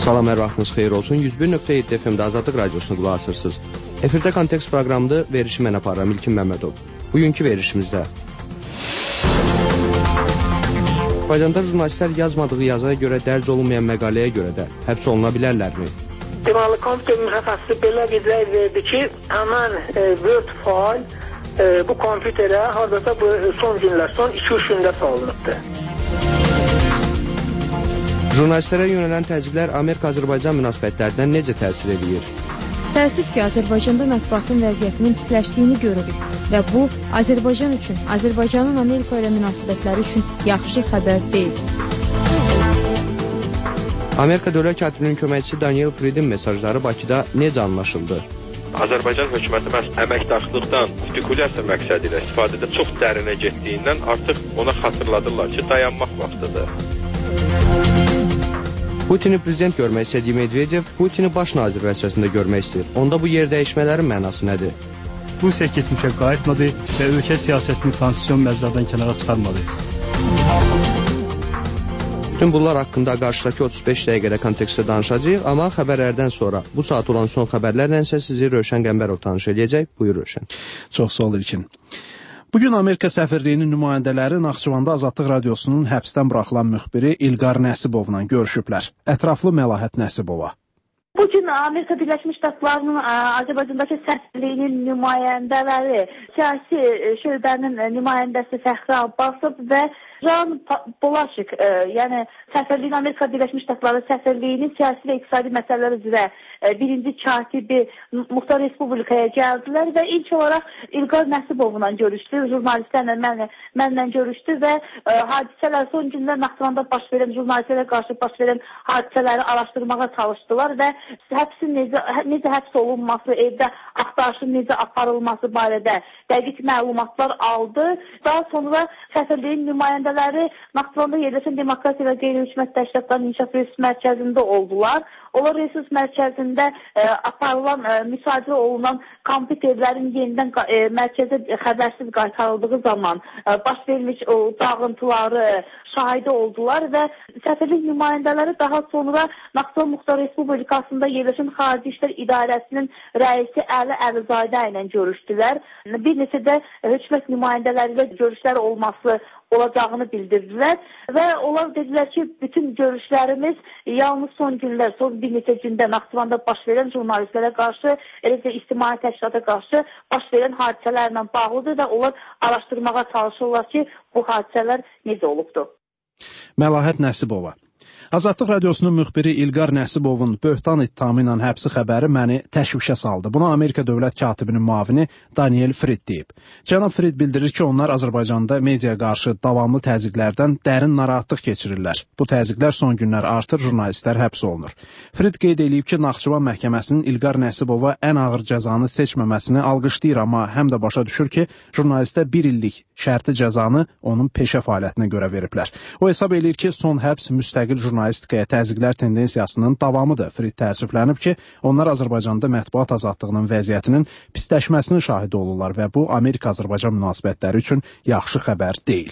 Salam, hər vaxtınız xeyir olsun. 101.7 FM-də Azadlıq Radiosunu qulaq asırsınız. Efirdə kontekst proqramında verişi mən aparıram, İlkin Məmmədov. Bugünkü verişimizdə Azərbaycanda jurnalistlər yazmadığı yazıya görə dərc olunmayan məqaləyə görə də həbs oluna bilərlərmi? Deməli, kompüter mühəssisi belə qeydlər verdi ki, həmən Word fayl bu kompüterə hardasa bu son 2-3 gündə salınıbdır. Jurnalistlərə yönələn təzyiqlər Amerika-Azərbaycan münasibətlərindən necə təsir edir? Təəssüf ki, Azərbaycanda mətbuatın vəziyyətinin pisləşdiyini görürük və bu, Azərbaycan üçün, Azərbaycanın Amerika ilə münasibətləri üçün yaxşı xəbər deyil. Amerika Dövlət Katibinin köməkçisi Daniel Fridin mesajları Bakıda necə anlaşıldı? Azərbaycan hökuməti məhz əməkdaşlıqdan spekulyasiya məqsədi ilə istifadədə çox dərinə getdiyindən artıq ona xatırladırlar ki, dayanmaq vaxtıdır. Putini prezident görmək istədiyi Medvedev, Putini baş nazir vəzifəsində görmək istəyir. Onda bu yer dəyişmələrin mənası nədir? Rusiya keçmişə qayıtmadı və ölkə siyasətini konstitusiyon məcradan kənara çıxarmadı. Bütün bunlar haqqında qarşıdakı 35 dəqiqədə kontekstdə danışacağıq, amma xəbərlərdən sonra bu saat olan son xəbərlərlə isə sizi Rövşən Qəmbərov tanış edəcək. Buyur Rövşən. Çox sağ ol İlkin. Bugün Amerika səfirliyinin nümayəndələri Naxçıvanda Azadlıq Radiosunun həbsdən buraxılan müxbiri İlqar Nəsibovla görüşüblər. Ətraflı Məlahət Nəsibova. Bugün Amerika Birləşmiş Ştatlarının Azərbaycandakı səfirliyinin nümayəndələri, siyasi şöbənin nümayəndəsi Fəxri Abbasov və Can Polaşik, yəni səfirliyin Amerika Birləşmiş Ştatları səfirliyinin siyasi və iqtisadi məsələlər üzrə birinci katibi Muxtar Respublikaya gəldilər və ilk olaraq İlqar Nəsibovla görüşdü, jurnalistlərlə mənlə görüşdü və hadisələr son günlər Naxçıvanda baş verən, jurnalistlərə qarşı baş verən hadisələri araşdırmağa çalışdılar və həbsin necə həbs olunması, evdə axtarışın necə aparılması barədə dəqiq məlumatlar aldı. Daha sonra səfirliyin nümayəndələri Naxçıvanda yerləşən Demokratiya və Qeyri-Hökumət Təşkilatlarının İnkişaf Resurs Mərkəzində oldular. Onlar resurs mərkəzində aparılan, müsadirə olunan kompüterlərin yenidən mərkəzə xəbərsiz qaytarıldığı zaman baş vermiş o dağıntıları şahidi oldular və səfirlik nümayəndələri daha sonra Naxçıvan Muxtar Respublikasında yerləşən Xarici İşlər İdarəsinin rəisi Əli Əlizadə ilə görüşdülər. Bir neçə də hökumət nümayəndələri ilə görüşlər olacağını bildirdilər və onlar dedilər ki, bütün görüşlərimiz yalnız son günlər, son bir neçə gündə Naxçıvanda baş verən jurnalistlərə qarşı, eləcə ictimai təşkilata qarşı baş verən hadisələrlə bağlıdır və onlar araşdırmağa çalışırlar ki, bu hadisələr necə olubdur. Məlahət Nəsibova. Azadlıq Radiosunun müxbiri İlqar Nəsibovun böhtan ittihamı ilə həbsi xəbəri məni təşvişə saldı. Bunu Amerika Dövlət Katibinin müavini Daniel Frid deyib. Cənab Frid bildirir ki, onlar Azərbaycanda mediaya qarşı davamlı təzyiqlərdən dərin narahatlıq keçirirlər. Bu təzyiqlər son günlər artır, jurnalistlər həbs olunur. Frid qeyd edib ki, Naxçıvan məhkəməsinin İlqar Nəsibova ən ağır cəzanı seçməməsini alqışlayır, amma həm də başa düşür ki, jurnalistə 1 illik şərti cəzanı onun peşə fəaliyyətinə görə veriblər. O hesab edir ki, son həbs müstəqil jurnalistikaya təzyiqlər tendensiyasının davamıdır. Frid təəssüflənib ki, onlar Azərbaycanda mətbuat azadlığının vəziyyətinin pisləşməsinin şahidi olurlar və bu Amerika-Azərbaycan münasibətləri üçün yaxşı xəbər deyil.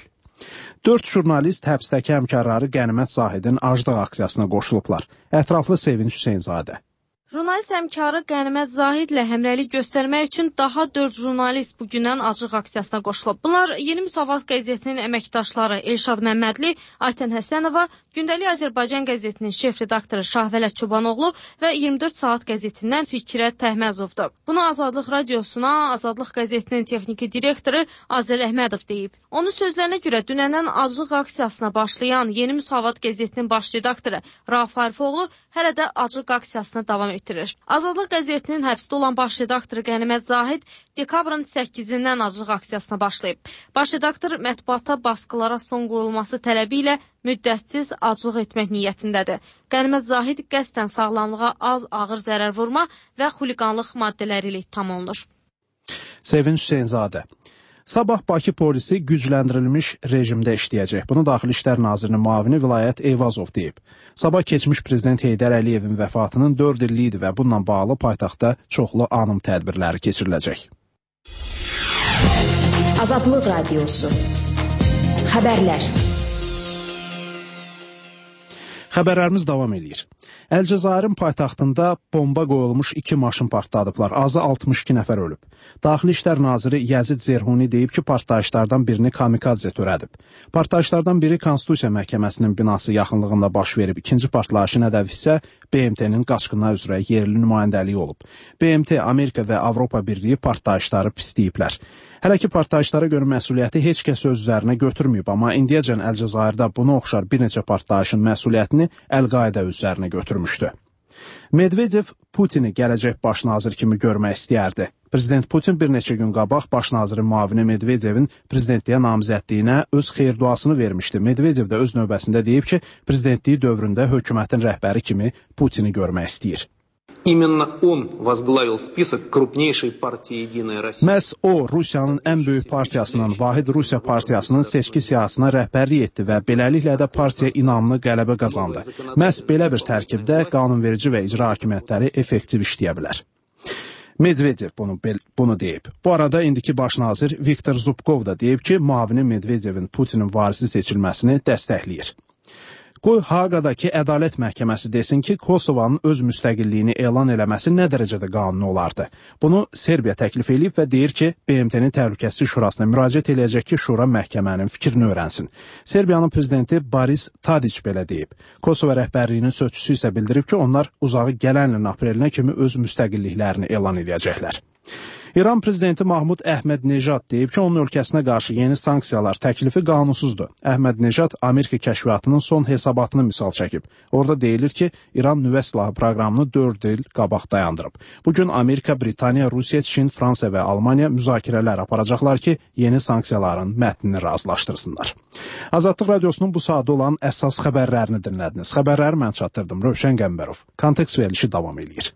4 jurnalist həbsdəki həmkarları Qənimət Zahidin Acdaq aksiyasına qoşulublar. Ətraflı Sevinç Hüseynzadə. Jurnalist həmkarı Qənimət Zahidlə həmrəylik göstərmək üçün daha 4 jurnalist bugündən Acıq aksiyasına qoşulub. Bunlar Yeni Müsavat qəzetinin əməkdaşları Elşad Məmmədli, Aytən Həsənova, Gündəlik Azərbaycan qəzetinin şef redaktoru Şahvələt Çobanoğlu və 24 saat qəzetindən Fikrət Təhməzovdur. Bunu Azadlıq Radiosuna Azadlıq qəzetinin texniki direktoru Azəl Əhmədov deyib. Onun sözlərinə görə dünəndən Acıq aksiyasına başlayan Yeni Müsavat qəzetinin baş redaktoru Rauf Arifoğlu hələ də Acıq aksiyasına davam etdirir. Azadlıq qəzetinin həbsdə olan baş redaktoru Qənimət Zahid dekabrın 8-dən Acıq aksiyasına başlayıb. Baş redaktor mətbuata baskılara son qoyulması tələbi ilə müddətsiz aclıq etmək niyyətindədir. Qənimət Zahid qəsdən sağlamlığa az ağır zərər vurma və xuliqanlıq maddələri ilə ittiham olunur. Sevinç Hüseynzadə. Sabah Bakı polisi gücləndirilmiş rejimdə işləyəcək. Bunu Daxili İşlər Nazirinin müavini Vilayət Eyvazov deyib. Sabah keçmiş prezident Heydər Əliyevin vəfatının 4 illiyi idi və bununla bağlı paytaxtda çoxlu anım tədbirləri keçiriləcək. Azadlıq Radiosu. Xəbərlər. Xəbərlərimiz davam edir. Əlcəzairin paytaxtında bomba qoyulmuş 2 maşın partladıblar. Azı 62 nəfər ölüb. Daxili İşlər naziri Yazid Zerhuni deyib ki, partlayışlardan birini kamikadze törədib. Partlayışlardan biri Konstitusiya Məhkəməsinin binası yaxınlığında baş verib. İkinci partlayışın hədəfi isə BMT-nin qaçqınlar üzrə yerli nümayəndəliyi olub. BMT, Amerika və Avropa Birliyi partlayışları pisləyiblər. Hələ ki, partlayışlara görə məsuliyyəti heç kəs öz üzərinə götürməyib, amma indiyəcən Əlcəzairdə buna oxşar bir neçə partlayışın məsuliyyətini Əl-Qaidə öz üzərinə götürmüşdü. Medvedev Putini gələcək baş nazir kimi görmək istəyərdi. Prezident Putin bir neçə gün qabaq baş nazirin müavini Medvedevin prezidentliyə namizədliyinə öz xeyir-duasını vermişdi. Medvedev də öz növbəsində deyib ki, prezidentliyi dövründə hökumətin rəhbəri kimi Putini görmək istəyir. Именно он возглавил список крупнейшей партии «Единая Россия». Məhz o, Rusiyanın ən böyük partiyasının, Vahid Rusiya partiyasının seçki siyasına rəhbərlik etdi və beləliklə də partiya inamlı qələbə qazandı. Məhz belə bir tərkibdə qanunverici və icra hakimiyyətləri effektiv işləyə bilər. Medvedev bunu deyib. Bu arada indiki baş nazir Viktor Zubkov da deyib ki, müavini Medvedevin Putinin varisi seçilməsini dəstəkləyir. Qoy Haqadakı Ədalət Məhkəməsi desin ki, Kosovanın öz müstəqilliyini elan eləməsi nə dərəcədə qanuni olardı. Bunu Serbiya təklif edib və deyir ki, BMT-nin Təhlükəsizlik Şurasına müraciət eləyəcək ki, Şura məhkəmənin fikrini öyrənsin. Serbiyanın prezidenti Boris Tadić belə deyib. Kosova rəhbərliyinin sözçüsü isə bildirib ki, onlar uzağı gələn ilin aprelinə kimi öz müstəqilliklərini elan edəcəklər. İran prezidenti Mahmud Əhməd-Nejad deyib ki, onun ölkəsinə qarşı yeni sanksiyalar təklifi qanunsuzdur. Əhməd-Nejad Amerika kəşfiyyatının son hesabatını misal çəkib. Orada deyilir ki, İran nüvə silahı proqramını 4 il qabaq dayandırıb. Bugün Amerika, Britaniya, Rusiya, Çin, Fransa və Almaniya müzakirələr aparacaqlar ki, yeni sanksiyaların mətnini razılaşdırsınlar. Azadlıq Radiosunun bu saatda olan əsas xəbərlərini dinlədiniz. Xəbərləri mən çatdırdım. Rövşən Qəmbərov. Kontekst verilişi davam edir.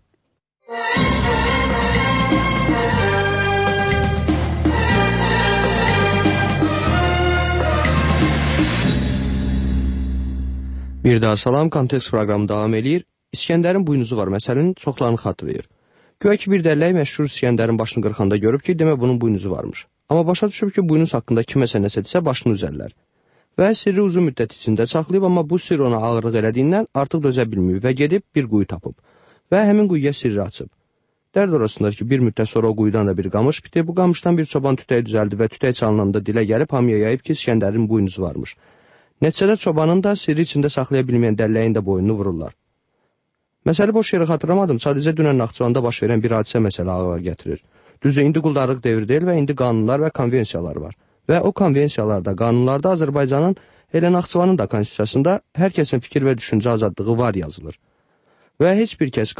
Bir daha salam, kontekst proqramı davam edir. İskəndərin buynuzu var, məsələnin çoxlarını xatırlayır. Güya ki, bir dəllək məşhur İskəndərin başını qırxanda görüb ki, demə bunun buynuzu varmış. Amma başa düşüb ki, buynuz haqqında kiməsə nəsə desə başını üzərlər. Və sirri uzun müddət içində saxlayıb, amma bu sirr ona ağırlıq elədiyindən artıq dözə bilməyib və gedib bir quyu tapıb. Və həmin quyuya sirri açıb. Dərd orasındadır ki, bir müddət sonra o quyudan da bir qamış bitib, bu qamışdan bir çoban tütəyi düzəldi və tütəy çalınanda dilə gəlib hamıya yayıb ki, İskəndərin buynuzu varmış. Nəticədə çobanın da sirri içində saxlaya bilməyən dəlləyin də boynunu vururlar. Məsələ boş yerə xatırlamadım, sadəcə dünən Naxçıvanda baş verən bir hadisə məsələ ağıra gətirir. Düzdür, indi quldarlıq devri deyil və indi qanunlar və konvensiyalar var. Və o konvensiyalarda, qanunlarda Azərbaycanın, elə Naxçıvanın da konstitusiyasında hər kəsin fikir və düşüncə azadlığı var yazılır. Və heç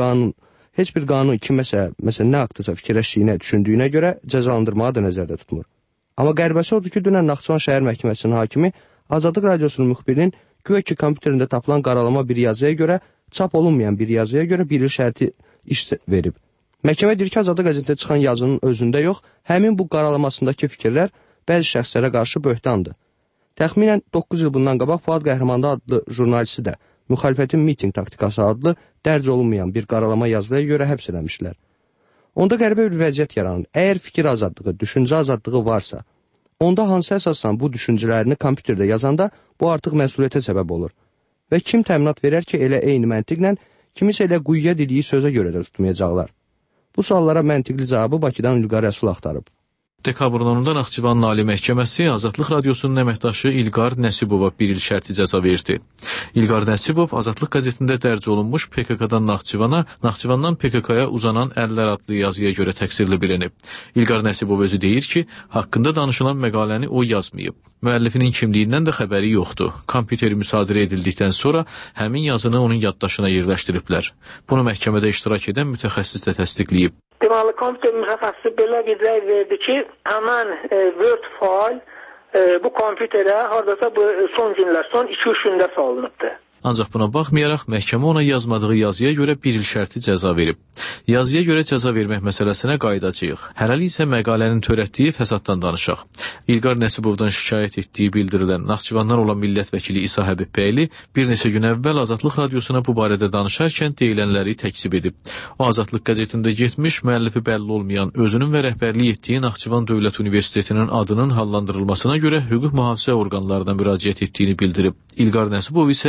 bir qanun kiməsə, məsələn, nə haqdasa fikirləşdiyinə, düşündüyünə görə cəzalandırmağı da nəzərdə tutmur. Amma qərbəsi odur ki, dünən Naxçıvan şəhər məhkəməsinin hakimi Azadlıq Radiosunun müxbirinin güya ki, kompüterində tapılan qaralama bir yazıya görə, çap olunmayan bir yazıya görə bir il şərti iş verib. Məhkəmə deyir ki, Azadlıq qəzetində çıxan yazının özündə yox, həmin bu qaralamasındakı fikirlər bəzi şəxslərə qarşı böhtandır. Təxminən 9 il bundan qabaq Fuad Qəhrəmanda adlı jurnalisti də müxalifətin miting taktikası adlı dərc olunmayan bir qaralama yazıya görə həbs eləmişlər. Onda qəribə bir vəziyyət yaranır. Əgər fikir azadlığı, düşüncə azadlığı varsa, onda hansı əsasla bu düşüncələrini kompüterdə yazanda bu artıq məsuliyyətə səbəb olur. Və kim təminat verər ki, elə eyni məntiqlə, kimisə elə quyuya dediyi sözə görə də tutmayacaqlar. Bu suallara məntiqli cavabı Bakıdan İlqar Rəsul axtarıb. Dekabrın 10-da Naxçıvan Ali Məhkəməsi Azadlıq Radiosunun əməkdaşı İlqar Nəsibova bir il şərti cəza verdi. İlqar Nəsibov Azadlıq qəzetində dərc olunmuş PKK-dan Naxçıvana, Naxçıvandan PKK-ya uzanan əllər adlı yazıya görə təqsirli bilinib. İlqar Nəsibov özü deyir ki, haqqında danışılan məqaləni o yazmayıb. Müəllifinin kimliyindən də xəbəri yoxdur. Kompüteri müsadirə edildikdən sonra həmin yazını onun yaddaşına yerləşdiriblər. Bunu məhkəmədə iştirak edən mütəxəssis də təsdiqləyib. Deməli, kompüter mütəxəssisi belə qeydlər verdi ki, həmən Word fayl bu kompüterə haradasa bu son 2-3 gündə salınıbdır. Ancaq buna baxmayaraq, məhkəmə ona yazmadığı yazıya görə bir il şərti cəza verib. Yazıya görə cəza vermək məsələsinə qayıdacağıq. Hələlik isə məqalənin törətdiyi fəsaddan danışaq. İlqar Nəsibovdan şikayət etdiyi bildirilən Naxçıvandan olan millət vəkili İsa Həbibbəyli bir neçə gün əvvəl Azadlıq Radiosuna bu barədə danışarkən deyilənləri təkzib edib. O, Azadlıq qəzetində getmiş, müəllifi bəlli olmayan, özünün və rəhbərlik etdiyi Naxçıvan Dövlət Universitetinin adının hallandırılmasına görə hüquq mühafizə orqanlarına müraciət etdiyini bildirib. İlqar Nəsibov isə ümumiyyətlə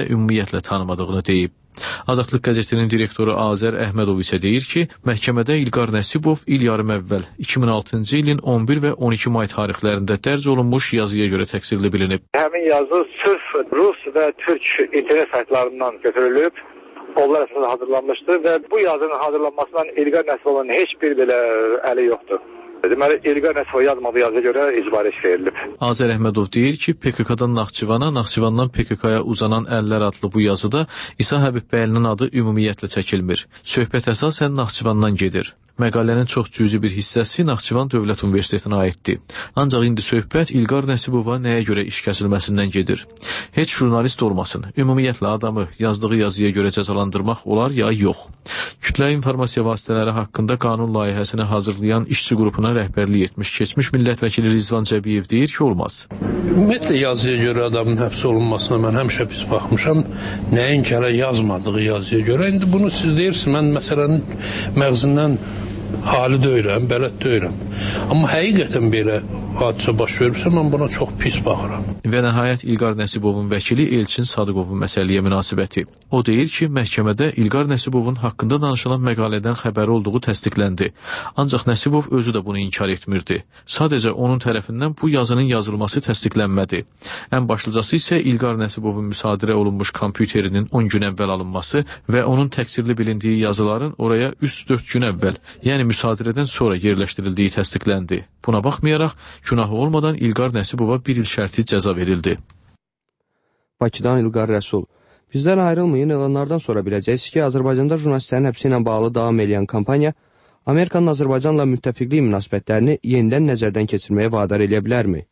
ümumiyyətlə tanımadığını deyib. Azadlıq qəzetinin direktoru Azər Əhmədov isə deyir ki, məhkəmədə İlqar Nəsibov il yarım əvvəl 2006-cı ilin 11 və 12 may tarixlərində dərc olunmuş yazıya görə təqsirli bilinib. Həmin yazı sırf Rus və Türk internet saytlarından götürülüb, onlar əsasında hazırlanmışdır və bu yazının hazırlanmasından İlqar Nəsibovun heç bir belə əli yoxdur. Deməli, İlqar Nəsibov yazmadığı yazıya görə icbari iş verilib. Azər Əhmədov deyir ki, PKK-dan Naxçıvana, Naxçıvandan PKK-ya uzanan əllər adlı bu yazıda İsa Həbibbəylinin adı ümumiyyətlə çəkilmir. Söhbət əsasən Naxçıvandan gedir. Məqalənin çox cüzi bir hissəsi Naxçıvan Dövlət Universitetinə aiddir. Ancaq indi söhbət İlqar Nəsibova nəyə görə iş kəsilməsindən gedir. Heç jurnalist olmasın, ümumiyyətlə adamı yazdığı yazıya görə cəzalandırmaq olar ya yox. Kütləvi informasiya vasitələri haqqında qanun layihəsini hazırlayan işçi qrupuna rəhbərlik etmiş keçmiş millət vəkili Rizvan Cəbiyev deyir ki, olmaz. Ümumiyyətlə yazıya görə adamın həbs olunmasına mən həmişə pis baxmışam. Nəinki hələ yazmadığı yazıya görə. İndi bunu siz deyirsiniz, mən məsələnin məğzindən hali deyirəm, bələd deyirəm. Amma həqiqətən belə hadisə baş veribsə, mən buna çox pis baxıram. Və nəhayət İlqar Nəsibovun vəkili Elçin Sadıqovun məsələyə münasibəti. O deyir ki, məhkəmədə İlqar Nəsibovun haqqında danışılan məqalədən xəbəri olduğu təsdiqləndi. Ancaq Nəsibov özü də bunu inkar etmirdi. Sadəcə onun tərəfindən bu yazının yazılması təsdiqlənmədi. Ən başlıcası isə İlqar Nəsibovun müsadirə olunmuş kompüterinin 10 gün əvvəl alınması və onun təqsirli bilindiyi yazıların oraya 3-4 gün əvvəl, yəni müsadirədən sonra yerləşdirildiyi təsdiqləndi. Buna baxmayaraq, günahı olmadan İlqar Nəsibova 1 il şərti cəza verildi. Bakıdan İlqar Rəsul. Bizdən ayrılmayın, elanlardan sonra biləcəksiniz ki, Azərbaycanda jurnalistlərin həbsi ilə bağlı davam edən kampaniya Amerikanın Azərbaycanla müttəfiqlik münasibətlərini yenidən nəzərdən keçirməyə vadar edə bilərmi?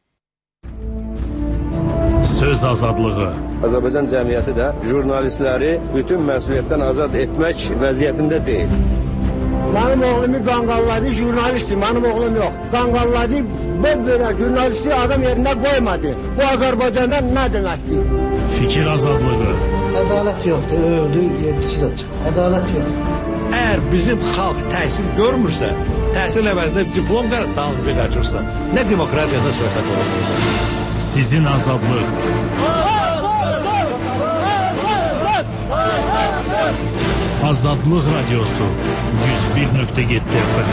Söz azadlığı. Azərbaycan cəmiyyəti də jurnalistləri bütün məsuliyyətdən azad etmək vəziyyətində deyil. Mənim oğlumu qanqalladı, jurnalistdir, mənim oğlum yox. Qanqalladı, belə jurnalisti adam yerində qoymadı. Bu Azərbaycanda nə deməkdir? Fikir azadlığı. Ədalət yoxdur, öldü, yedisi də çıxır. Ədalət yoxdur. Əgər bizim xalq təhsil görmürsə, təhsil əvəzində diplom dalınca qaçırsa, nə demokratiyadan söhbət olur? Sizin azadlıq. Azadlıq Radiosu 101.7 FM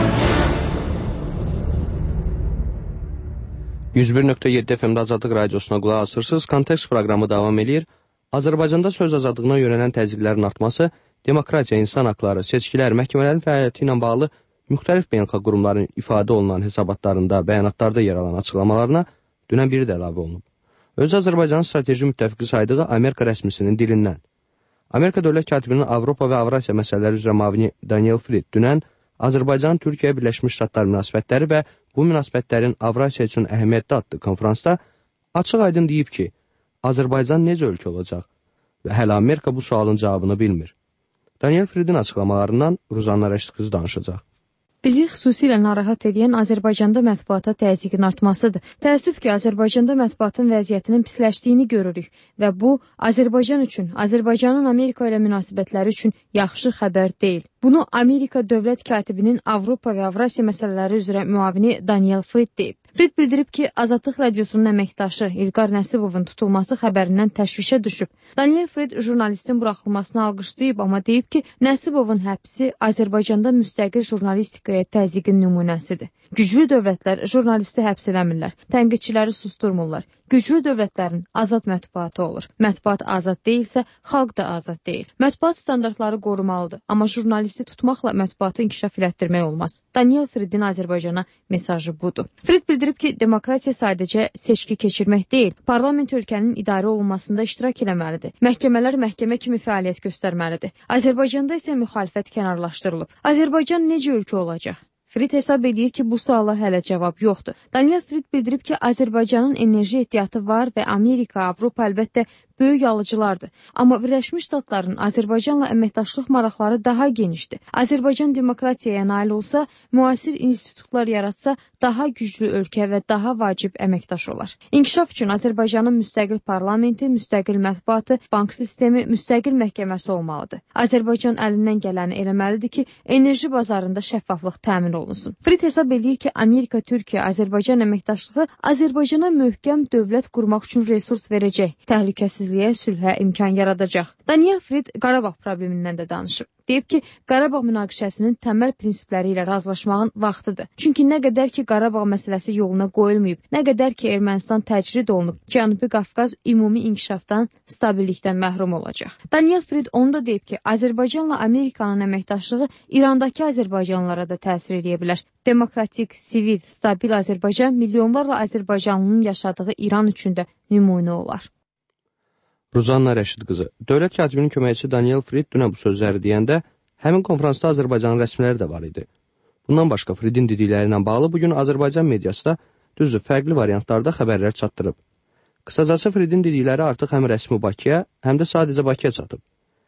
101.7 FM-də Azadlıq Radiosuna qulaq asırsınız. Kontekst proqramı davam edir. Azərbaycanda söz azadlığına yönələn təzyiqlərin artması, demokratiya, insan haqları, seçkilər, məhkəmələrin fəaliyyəti ilə bağlı müxtəlif beynəlxalq qurumların ifadə olunan hesabatlarında, bəyanatlarda yer alan açıqlamalarına dünən biri də əlavə olunub. Öz Azərbaycanın strateji müttəfiqi saydığı Amerika rəsmisinin dilindən. Amerika Dövlət Katibinin Avropa və Avrasiya məsələləri üzrə müavini Daniel Fried dünən Azərbaycan, Türkiyə, Birləşmiş Ştatlar münasibətləri və bu münasibətlərin Avrasiya üçün əhəmiyyətli adlı konferansda açıq-aydın deyib ki, Azərbaycan necə ölkə olacaq və hələ Amerika bu sualın cavabını bilmir. Daniel Friedin açıqlamalarından Ruzanna Rəşid danışacaq. Bizi xüsusilə narahat edən Azərbaycanda mətbuata təzyiqin artmasıdır. Təəssüf ki, Azərbaycanda mətbuatın vəziyyətinin pisləşdiyini görürük və bu, Azərbaycan üçün, Azərbaycanın Amerika ilə münasibətləri üçün yaxşı xəbər deyil. Bunu Amerika Dövlət Katibinin Avropa və Avrasiya məsələləri üzrə müavini Daniel Fried deyib. Fried bildirib ki, Azadlıq Radiosunun əməkdaşı İlqar Nəsibovun tutulması xəbərindən təşvişə düşüb. Daniel Fried jurnalistin buraxılmasını alqışlayıb, amma deyib ki, Nəsibovun həbsi Azərbaycanda müstəqil jurnalistikaya təzyiqin nümunəsidir. Güclü dövlətlər jurnalisti həbs eləmirlər, tənqidçiləri susturmurlar. Güclü dövlətlərin azad mətbuatı olur. Mətbuat azad deyilsə, xalq da azad deyil. Mətbuat standartları qorumalıdır, amma jurnalisti tutmaqla mətbuatı inkişaf elətdirmək olmaz. Daniel Friedin Azərbaycana mesajı budur. Fried bildirib ki, demokratiya sadəcə seçki keçirmək deyil, parlament ölkənin idarə olunmasında iştirak eləməlidir. Məhkəmələr məhkəmə kimi fəaliyyət göstərməlidir. Azərbaycanda isə müxalifət kənarlaşdırılıb. Azərbaycan necə ölkə olacaq? Fried hesab edir ki, bu suala hələ cavab yoxdur. Daniel Fried bildirib ki, Azərbaycanın enerji ehtiyatı var və Amerika, Avropa əlbəttə böyük alıcılardır. Amma Birləşmiş Ştatların Azərbaycanla əməkdaşlıq maraqları daha genişdir. Azərbaycan demokratiyaya nail olsa, müasir institutlar yaratsa, daha güclü ölkə və daha vacib əməkdaş olar. İnkişaf üçün Azərbaycanın müstəqil parlamenti, müstəqil mətbuatı, bank sistemi, müstəqil məhkəməsi olmalıdır. Azərbaycan əlindən gələni eləməlidir ki, enerji bazarında şəffaflıq təmin olunsun. Fried hesab edir ki, Amerika, Türkiyə, Azərbaycan əməkdaşlığı Azərbaycana möhkəm dövlət qurmaq üçün resurs verəcək. Təhlükəsiz təmizliyə, sülhə imkan yaradacaq. Daniel Frid Qarabağ problemindən də danışıb. Deyib ki, Qarabağ münaqişəsinin təməl prinsipləri ilə razılaşmağın vaxtıdır. Çünki nə qədər ki, Qarabağ məsələsi yoluna qoyulmayıb, nə qədər ki, Ermənistan təcrid olunub, Cənubi Qafqaz ümumi inkişafdan, stabillikdən məhrum olacaq. Daniel Frid onu da deyib ki, Azərbaycanla Amerikanın əməkdaşlığı İrandakı azərbaycanlılara da təsir edə bilər. Demokratik, sivil, stabil Azərbaycan milyonlarla azərbaycanlının yaşadığı İran üçün də nümunə olar. Ruzanna Rəşid qızı, dövlət katibinin köməkçisi Daniel Frid dünən bu sözləri deyəndə, həmin konferansda Azərbaycanın rəsmiləri də var idi. Bundan başqa Fridin dedikləri ilə bağlı bugün Azərbaycan mediası da düzdür, fərqli variantlarda xəbərlər çatdırıb. Qısacası Fridin dedikləri artıq həm rəsmi Bakıya, həm də sadəcə Bakıya çatıb.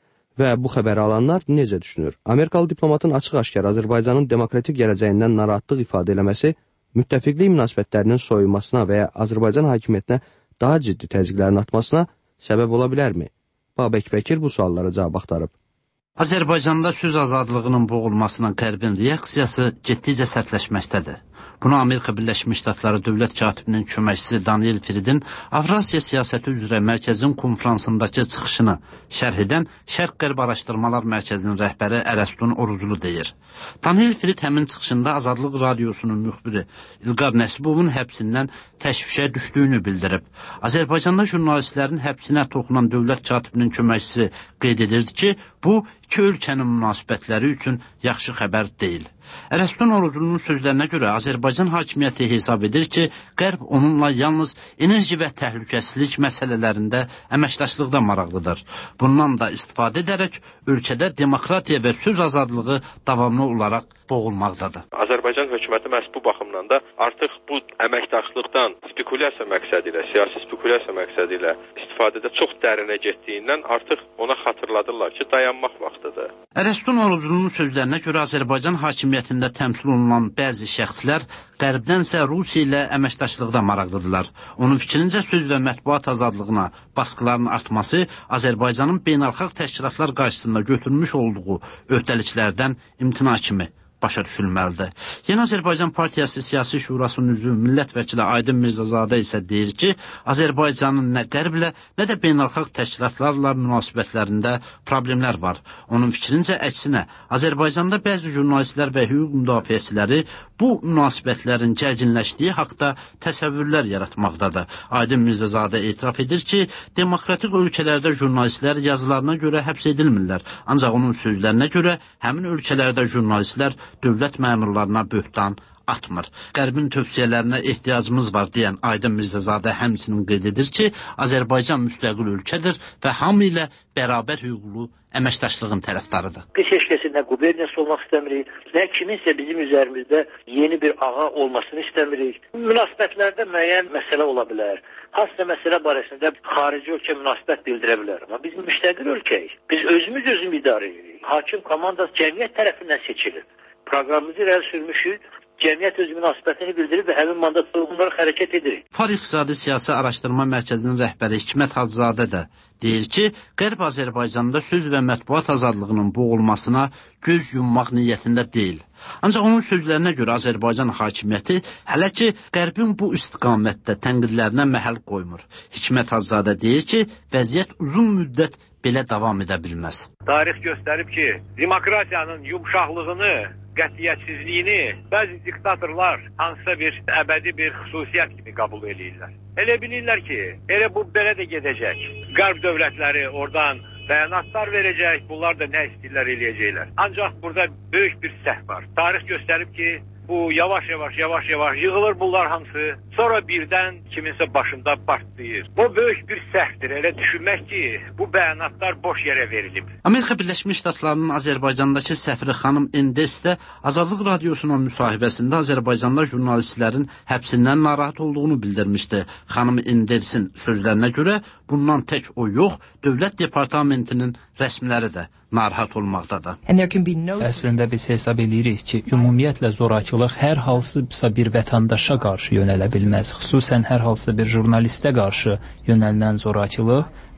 Və bu xəbəri alanlar necə düşünür? Amerikalı diplomatın açıq-aşkar Azərbaycanın demokratik gələcəyindən narahatlıq ifadə eləməsi, müttəfiqlik münasibətlərinin soyunmasına və ya Azərbaycan hakimiyyətinə daha ciddi təzyiqlərin atmasına səbəb ola bilərmi? Babək Bəkir bu suallara cavab axtarıb. Azərbaycanda söz azadlığının boğulmasına Qərbin reaksiyası getdikcə sərtləşməkdədir. Bunu Amerika Birləşmiş Ştatları dövlət katibinin köməkçisi Daniel Fridin Avrasiya siyasəti üzrə mərkəzin konferansındakı çıxışını şərh edən Şərq-Qərb Araşdırmalar Mərkəzinin rəhbəri Ərəstun Oruclu deyir. Daniel Frid həmin çıxışında Azadlıq Radiosunun müxbiri İlqar Nəsibovun həbsindən təşvişə düşdüyünü bildirib. Azərbaycanda jurnalistlərin həbsinə toxunan dövlət katibinin köməkçisi qeyd edirdi ki, bu iki ölkənin münasibətləri üçün yaxşı xəbər deyil. Ərəstun Oruclunun sözlərinə görə Azərbaycan hakimiyyəti hesab edir ki, Qərb onunla yalnız enerji və təhlükəsizlik məsələlərində əməkdaşlıqda maraqlıdır. Bundan da istifadə edərək ölkədə demokratiya və söz azadlığı davamlı olaraq boğulmaqdadır. Azərbaycan hökuməti məhz bu baxımdan da artıq bu əməkdaşlıqdan spekulyasiya məqsədi ilə, siyasi spekulyasiya məqsədi ilə istifadədə çox dərinə getdiyindən artıq ona xatırladırlar ki, dayanmaq vaxtıdır. Ərəstun Oruclunun sözlərinə görə Azərbaycan hakimiyyətində təmsil olunan bəzi şəxslər Qərbdənsə Rusiya ilə əməkdaşlıqda maraqlıdırlar. Onun fikrincə söz və mətbuat azadlığına baskıların artması Azərbaycanın beynəlxalq təşkilatlar qarşısında götürmüş olduğu öhdəliklərdən imtina kimi başa düşülməlidir. Yeni Azərbaycan Partiyası Siyasi Şurasının üzvü millət vəkili Aydın Mirzazadə isə deyir ki, Azərbaycanın nə qərblə, nə də beynəlxalq təşkilatlarla münasibətlərində problemlər var. Onun fikrincə əksinə, Azərbaycanda bəzi jurnalistlər və hüquq müdafiəçiləri bu münasibətlərin gərginləşdiyi haqda təsəvvürlər yaratmaqdadır. Aydın Mirzazadə etiraf edir ki, demokratik ölkələrdə jurnalistlər yazılarına görə həbs edilmirlər. Ancaq onun sözlərinə görə həmin ölkələrdə jurnalistlər dövlət məmurlarına böhtan atmır. Qərbin tövsiyələrinə ehtiyacımız var deyən Aydın Mirzazadə həmçinin qeyd edir ki, Azərbaycan müstəqil ölkədir və hamı ilə bərabər hüquqlu əməkdaşlığın tərəfdarıdır. Biz heç kəsin nə quberniyası olmaq istəmirik, nə kiminsə bizim üzərimizdə yeni bir ağa olmasını istəmirik. Münasibətlərdə müəyyən məsələ ola bilər. Hansısa məsələ barəsində xarici ölkə münasibət bildirə bilər. Amma biz müstəqil ölkəyik. Biz özümüz idarə edirik. Hakim komandası cəmiyyət tərəfindən seçilir. Proqramımızı irəli sürmüşük. Cəmiyyət öz münasibətini bildirib və həmin mandatla onları hərəkət edirik. Far İqtisadi Siyasi Araşdırma Mərkəzinin rəhbəri Hikmət Hacızadə də deyir ki, Qərb Azərbaycanda söz və mətbuat azadlığının boğulmasına göz yummaq niyyətində deyil. Ancaq onun sözlərinə görə Azərbaycan hakimiyyəti hələ ki, Qərbin bu istiqamətdə tənqidlərinə məhəl qoymur. Hikmət Hacızadə deyir ki, vəziyyət uzun müddət belə davam edə bilməz. Tarix göstərib ki, demokratiyanın yumşaqlığını, qətiyyətsizliyini bəzi diktatorlar hansısa bir əbədi bir xüsusiyyət kimi qəbul edirlər. Elə bilirlər ki, elə bu belə də gedəcək. Qərb dövlətləri oradan bəyanatlar verəcək, bunlar da nə istəyirlər eləyəcəklər. Ancaq burada böyük bir səhv var. Tarix göstərib ki, bu yavaş-yavaş yığılır bunlar hamısı. Sonra birdən kiminsə başında partlayır. Bu böyük bir səhvdir. Elə düşünmək ki, bu bəyanatlar boş yerə verilib. Amerika Birləşmiş Ştatlarının Azərbaycandakı səfiri xanım Enders də Azadlıq Radiosunun müsahibəsində Azərbaycanda jurnalistlərin həbsindən narahat olduğunu bildirmişdi. Xanım Endersin sözlərinə görə bundan tək o yox, Dövlət Departamentinin rəsmiləri də narahat olmaqdadır. Əslində biz hesab edirik ki, ümumiyyətlə zorakılıq hər hansısa bir vətəndaşa qarşı yönələ bilməz. Xüsusən hər hansısa bir jurnalistə qarşı yönələn zorakılıq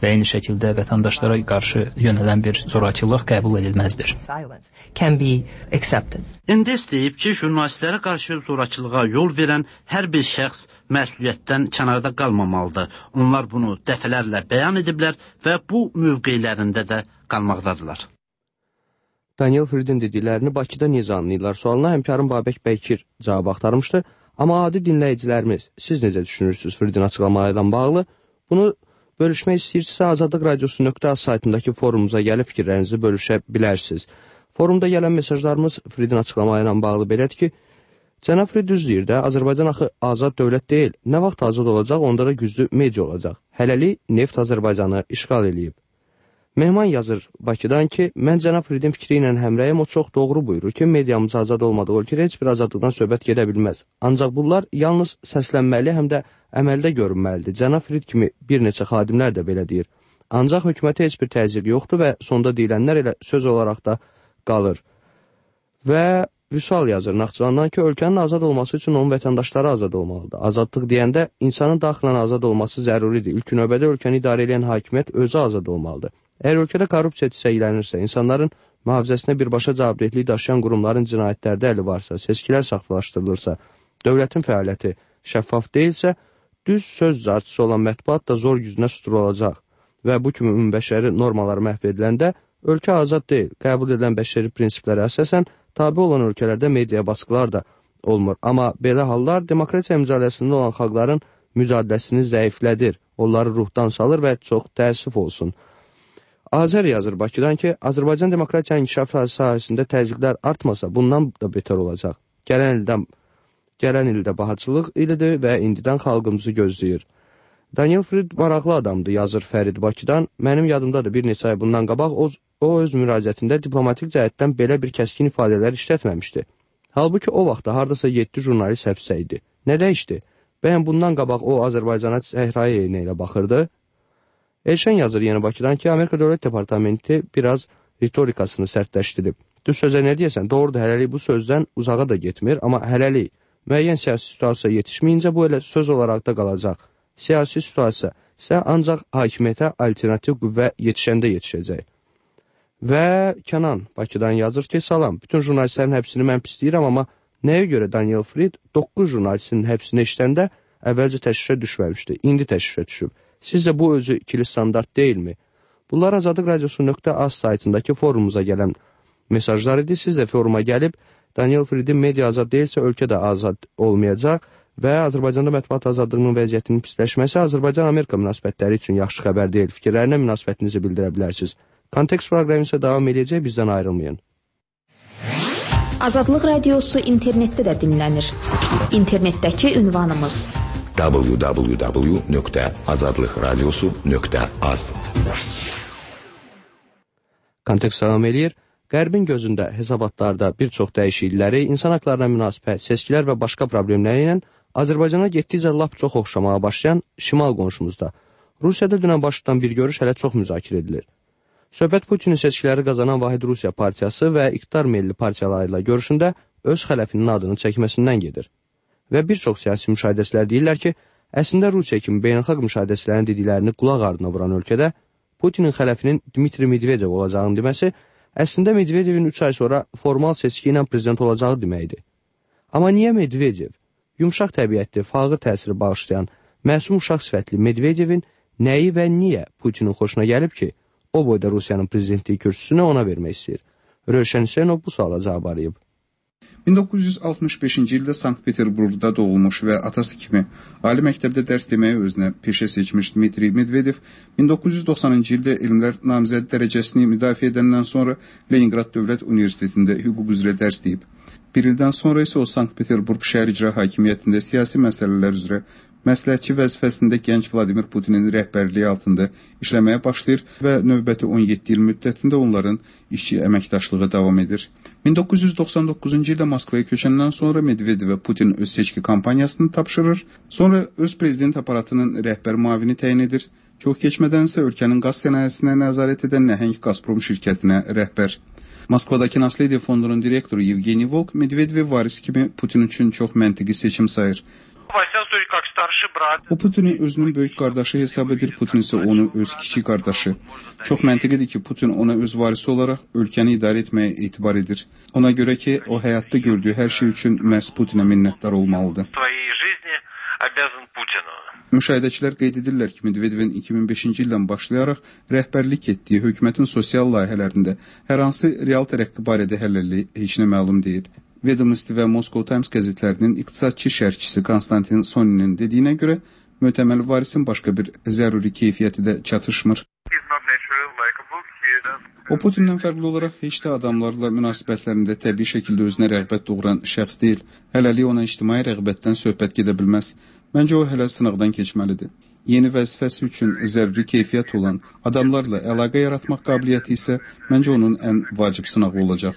və eyni şəkildə vətəndaşlara qarşı yönələn bir zorakılıq qəbul edilməzdir. Endes deyib ki, jurnalistlərə qarşı zorakılığa yol verən hər bir şəxs məsuliyyətdən kənarda qalmamalıdır. Onlar bunu dəfələrlə bəyan ediblər və bu mövqelərində də qalmaqdadırlar. Daniel Fridin dediklərini Bakıda necə anlayırlar sualına həmkarım Babək Bəkir cavab axtarmışdı. Amma adi dinləyicilərimiz, siz necə düşünürsünüz Fridin açıqlamaları ilə bağlı? Bunu bölüşmək istəyirsinizsə azadlıqradiosu.az saytındakı forumumuza gəlib fikirlərinizi bölüşə bilərsiniz. Forumda gələn mesajlarımız Fridin açıqlamaları ilə bağlı belədir ki, Cənab Frid düz deyir də, Azərbaycan axı azad dövlət deyil. Nə vaxt azad olacaq, onda da güclü media olacaq. Hələlik neft Azərbaycanı işğal eləyib. Mehman yazır Bakıdan ki, mən Cənab Fridin fikri ilə həmrəyim, o çox doğru buyurur ki, mediamız azad olmadığı ölkədə heç bir azadlıqdan söhbət gedə bilməz. Ancaq bunlar yalnız səslənməli, həm də əməldə görünməlidir. Cənab Frid kimi bir neçə xadimlər də belə deyir. Ancaq hökumətə heç bir təzyiq yoxdur və sonda deyilənlər elə söz olaraq da qalır. Və Vüsal yazır Naxçıvandan ki, ölkənin azad olması üçün onun vətəndaşları azad olmalıdır. Azadlıq deyəndə insanın daxilən azad olması zəruridir. İlk növbədə ölkəni idarə edən hakimiyyət özü azad olmalıdır. Əgər ölkədə korrupsiya çiçəklənirsə, insanların mühafizəsinə birbaşa cavabdehliyi daşıyan qurumların cinayətlərdə əli varsa, seçkilər saxtalaşdırılırsa, dövlətin fəaliyyəti şəffaf deyilsə, düz söz zarçısı olan mətbuat da zor gücünə susturulacaq və bu kimi ümumbəşəri normaları məhv ediləndə ölkə azad deyil. Qəbul edilən bəşəri prinsiplərə əsasən tabi olan ölkələrdə media baskılar da olmur. Amma belə hallar demokratiya mücadeləsində olan xalqların mücadeləsini zəiflədir, onları ruhdan salır və çox təəssüf olsun. Azər yazır Bakıdan ki, Azərbaycan demokratiya inkişaf sahəsində təzyiqlər artmasa, bundan da betər olacaq. Gələn ildə bahçılıq ilidir və indidən xalqımızı gözləyir. Daniel Frid maraqlı adamdır, yazır Fərid Bakıdan. Mənim yadımdadır bir neçə ay bundan qabaq o öz müraciətində diplomatik cəhətdən belə bir kəskin ifadələr işlətməmişdi. Halbuki o vaxtda hardasa 7 jurnalist həbsə idi. Nə dəyişdi? Bəyən bundan qabaq o Azərbaycana səhrayı eyni ilə baxırdı. Elşən yazır yenə Bakıdan ki, Amerika Dövlət Departamenti biraz ritorikasını sərtləşdirib. Düz sözə nə deyəsən, doğrudur, hələlik bu sözdən uzağa da getmir, amma hələlik müəyyən siyasi situasiya yetişməyincə bu elə söz olaraq da qalacaq. Siyasi situasiya isə ancaq hakimiyyətə alternativ qüvvə yetişəndə yetişəcək. Və Kənan Bakıdan yazır ki, salam, bütün jurnalistlərin həbsini mən pisləyirəm, amma nəyə görə Daniel Frid 9 jurnalistin həbsini işləndə əvvəlcə təşrifə düşməmişdi, indi təşrifə düşüb. Sizcə bu özü ikili standart deyilmi? Bunlar azadlıqradiosu.az saytındakı forumumuza gələn mesajlar idi. Siz də foruma gəlib, Daniel Fridin media azad deyilsə, ölkə də azad olmayacaq və Azərbaycanda mətbuat azadlığının vəziyyətinin pisləşməsi Azərbaycan-Amerika münasibətləri üçün yaxşı xəbər deyil. Fikirlərinə münasibətinizi bildirə bilərsiniz. Kontekst proqramı isə davam edəcək, bizdən ayrılmayın. Azadlıq radiosu internetdə də dinlənir. İnternetdəki ünvanımız www.azadlıqradiosu.az. Kontekst davam edir. Qərbin gözündə hesabatlarda bir çox dəyişiklikləri, insan haqlarına münasibət, seçkilər və başqa problemləri ilə Azərbaycana getdikcə lap çox oxşamağa başlayan şimal qonşumuzda Rusiyada dünən başlayan bir görüş hələ çox müzakirə edilir. Söhbət Putinin seçkiləri qazanan Vahid Rusiya partiyası və iqtidar milli partiyaları ilə görüşündə öz xələfinin adını çəkməsindən gedir. Və bir çox siyasi müşahidəçilər deyirlər ki, əslində Rusiya kimi beynəlxalq müşahidəçilərin dediklərini qulaq ardına vuran ölkədə Putinin xələfinin Dmitri Medvedev olacağını deməsi əslində Medvedevin 3 ay sonra formal seçki ilə prezident olacağı deməkdir. Amma niyə Medvedev? Yumşaq təbiətli, fağır təsiri bağışlayan, məsum uşaq sifətli Medvedevin nəyi və niyə Putinin xoşuna gəlib ki, o boyda Rusiyanın prezidentliyi kürsüsünü ona vermək istəyir? Rövşən Hüseynov bu suala cavab arayıb. 1965-ci ildə Sankt-Peterburqda doğulmuş və atası kimi ali məktəbdə dərs deməyi özünə peşə seçmiş Dmitri Medvedev 1990-cı ildə elmlər namizədi dərəcəsini müdafiə edəndən sonra Leningrad Dövlət Universitetində hüquq üzrə dərs deyib. Bir ildən sonra isə o Sankt-Peterburq şəhər icra hakimiyyətində siyasi məsələlər üzrə məsləhətçi vəzifəsində gənc Vladimir Putinin rəhbərliyi altında işləməyə başlayır və növbəti 17 il müddətində onların işçi əməkdaşlığı davam edir. 1999-cu ildə Moskvaya köçəndən sonra Medvedev və Putin öz seçki kampaniyasını tapşırır, sonra öz prezident aparatının rəhbər müavini təyin edir. Çox keçmədənsə ölkənin qaz sənayesinə nəzarət edən nəhəng Gazprom şirkətinə rəhbər. Moskvadakı Naslediya fondunun direktoru Yevgeniy Volk Medvedevi varis kimi Putin üçün çox məntiqi seçim sayır. O Putini özünün böyük qardaşı hesab edir, Putin isə onu öz kiçik qardaşı. Çox məntiqidir ki, Putin ona öz varisi olaraq ölkəni idarə etməyə etibar edir. Ona görə ki, o həyatda gördüyü hər şey üçün məhz Putinə minnətdar olmalıdır. Müşahidəçilər qeyd edirlər ki, Medvedevin 2005-ci ildən başlayaraq rəhbərlik etdiyi hökumətin sosial layihələrində hər hansı real tərəqqi barədə hələli heç nə məlum deyil. Vedomosti və Moscow Times qəzetlərinin iqtisadçı şərhçisi Konstantin Soninin dediyinə görə möhtəməli varisin başqa bir zəruri keyfiyyəti də çatışmır. O Putindən fərqli olaraq heç də adamlarla münasibətlərində təbii şəkildə özünə rəğbət doğuran şəxs deyil. Hələlik ona ictimai rəğbətdən söhbət gedə bilməz. Məncə o hələ sınaqdan keçməlidir. Yeni vəzifəsi üçün zəruri keyfiyyət olan adamlarla əlaqə yaratmaq qabiliyyəti isə məncə onun ən vacib sınağı olacaq.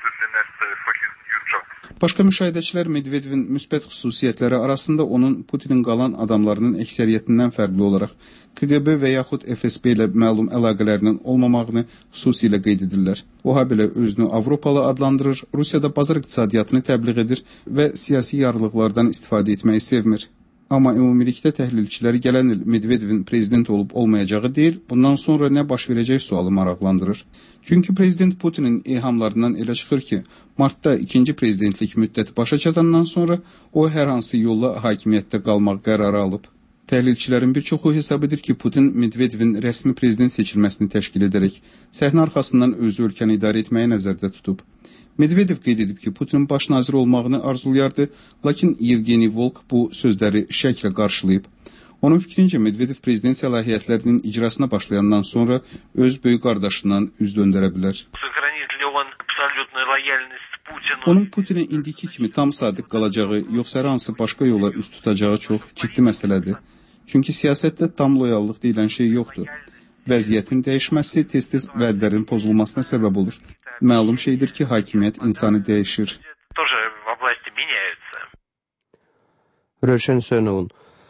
Başqa müşahidəçilər Medvedevin müsbət xüsusiyyətləri arasında onun Putinin qalan adamlarının əksəriyyətindən fərqli olaraq KGB və yaxud FSB ilə məlum əlaqələrinin olmamağını xüsusilə qeyd edirlər. O habelə özünü Avropalı adlandırır, Rusiyada bazar iqtisadiyyatını təbliğ edir və siyasi yarılıqlardan istifadə etməyi sevmir. Amma ümumilikdə təhlilçiləri gələn il Medvedevin prezident olub olmayacağı deyil, bundan sonra nə baş verəcək sualı maraqlandırır. Çünki prezident Putinin ilhamlarından elə çıxır ki, martda ikinci prezidentlik müddəti başa çatandan sonra o hər hansı yolla hakimiyyətdə qalmaq qərarı alıb. Təhlilçilərin bir çoxu hesab edir ki, Putin Medvedevin rəsmi prezident seçilməsini təşkil edərək səhnə arxasından özü ölkəni idarə etməyi nəzərdə tutub. Medvedev qeyd edib ki, Putinin baş nazir olmağını arzulayardı, lakin Yevgeniy Volk bu sözləri şəklə qarşılayıb. Onun fikrincə Medvedev prezident səlahiyyətlərinin icrasına başlayandan sonra öz böyük qardaşından üz döndərə bilər. Onun Putinə indiki kimi tam sadiq qalacağı, yoxsa hər hansı başqa yola üst tutacağı çox ciddi məsələdir. Çünki siyasətdə tam loyallıq deyilən şey yoxdur. Vəziyyətin dəyişməsi tez-tez vədlərin pozulmasına səbəb olur. Məlum şeydir ki, hakimiyyət insanı dəyişir. Rövşən Hüseynovun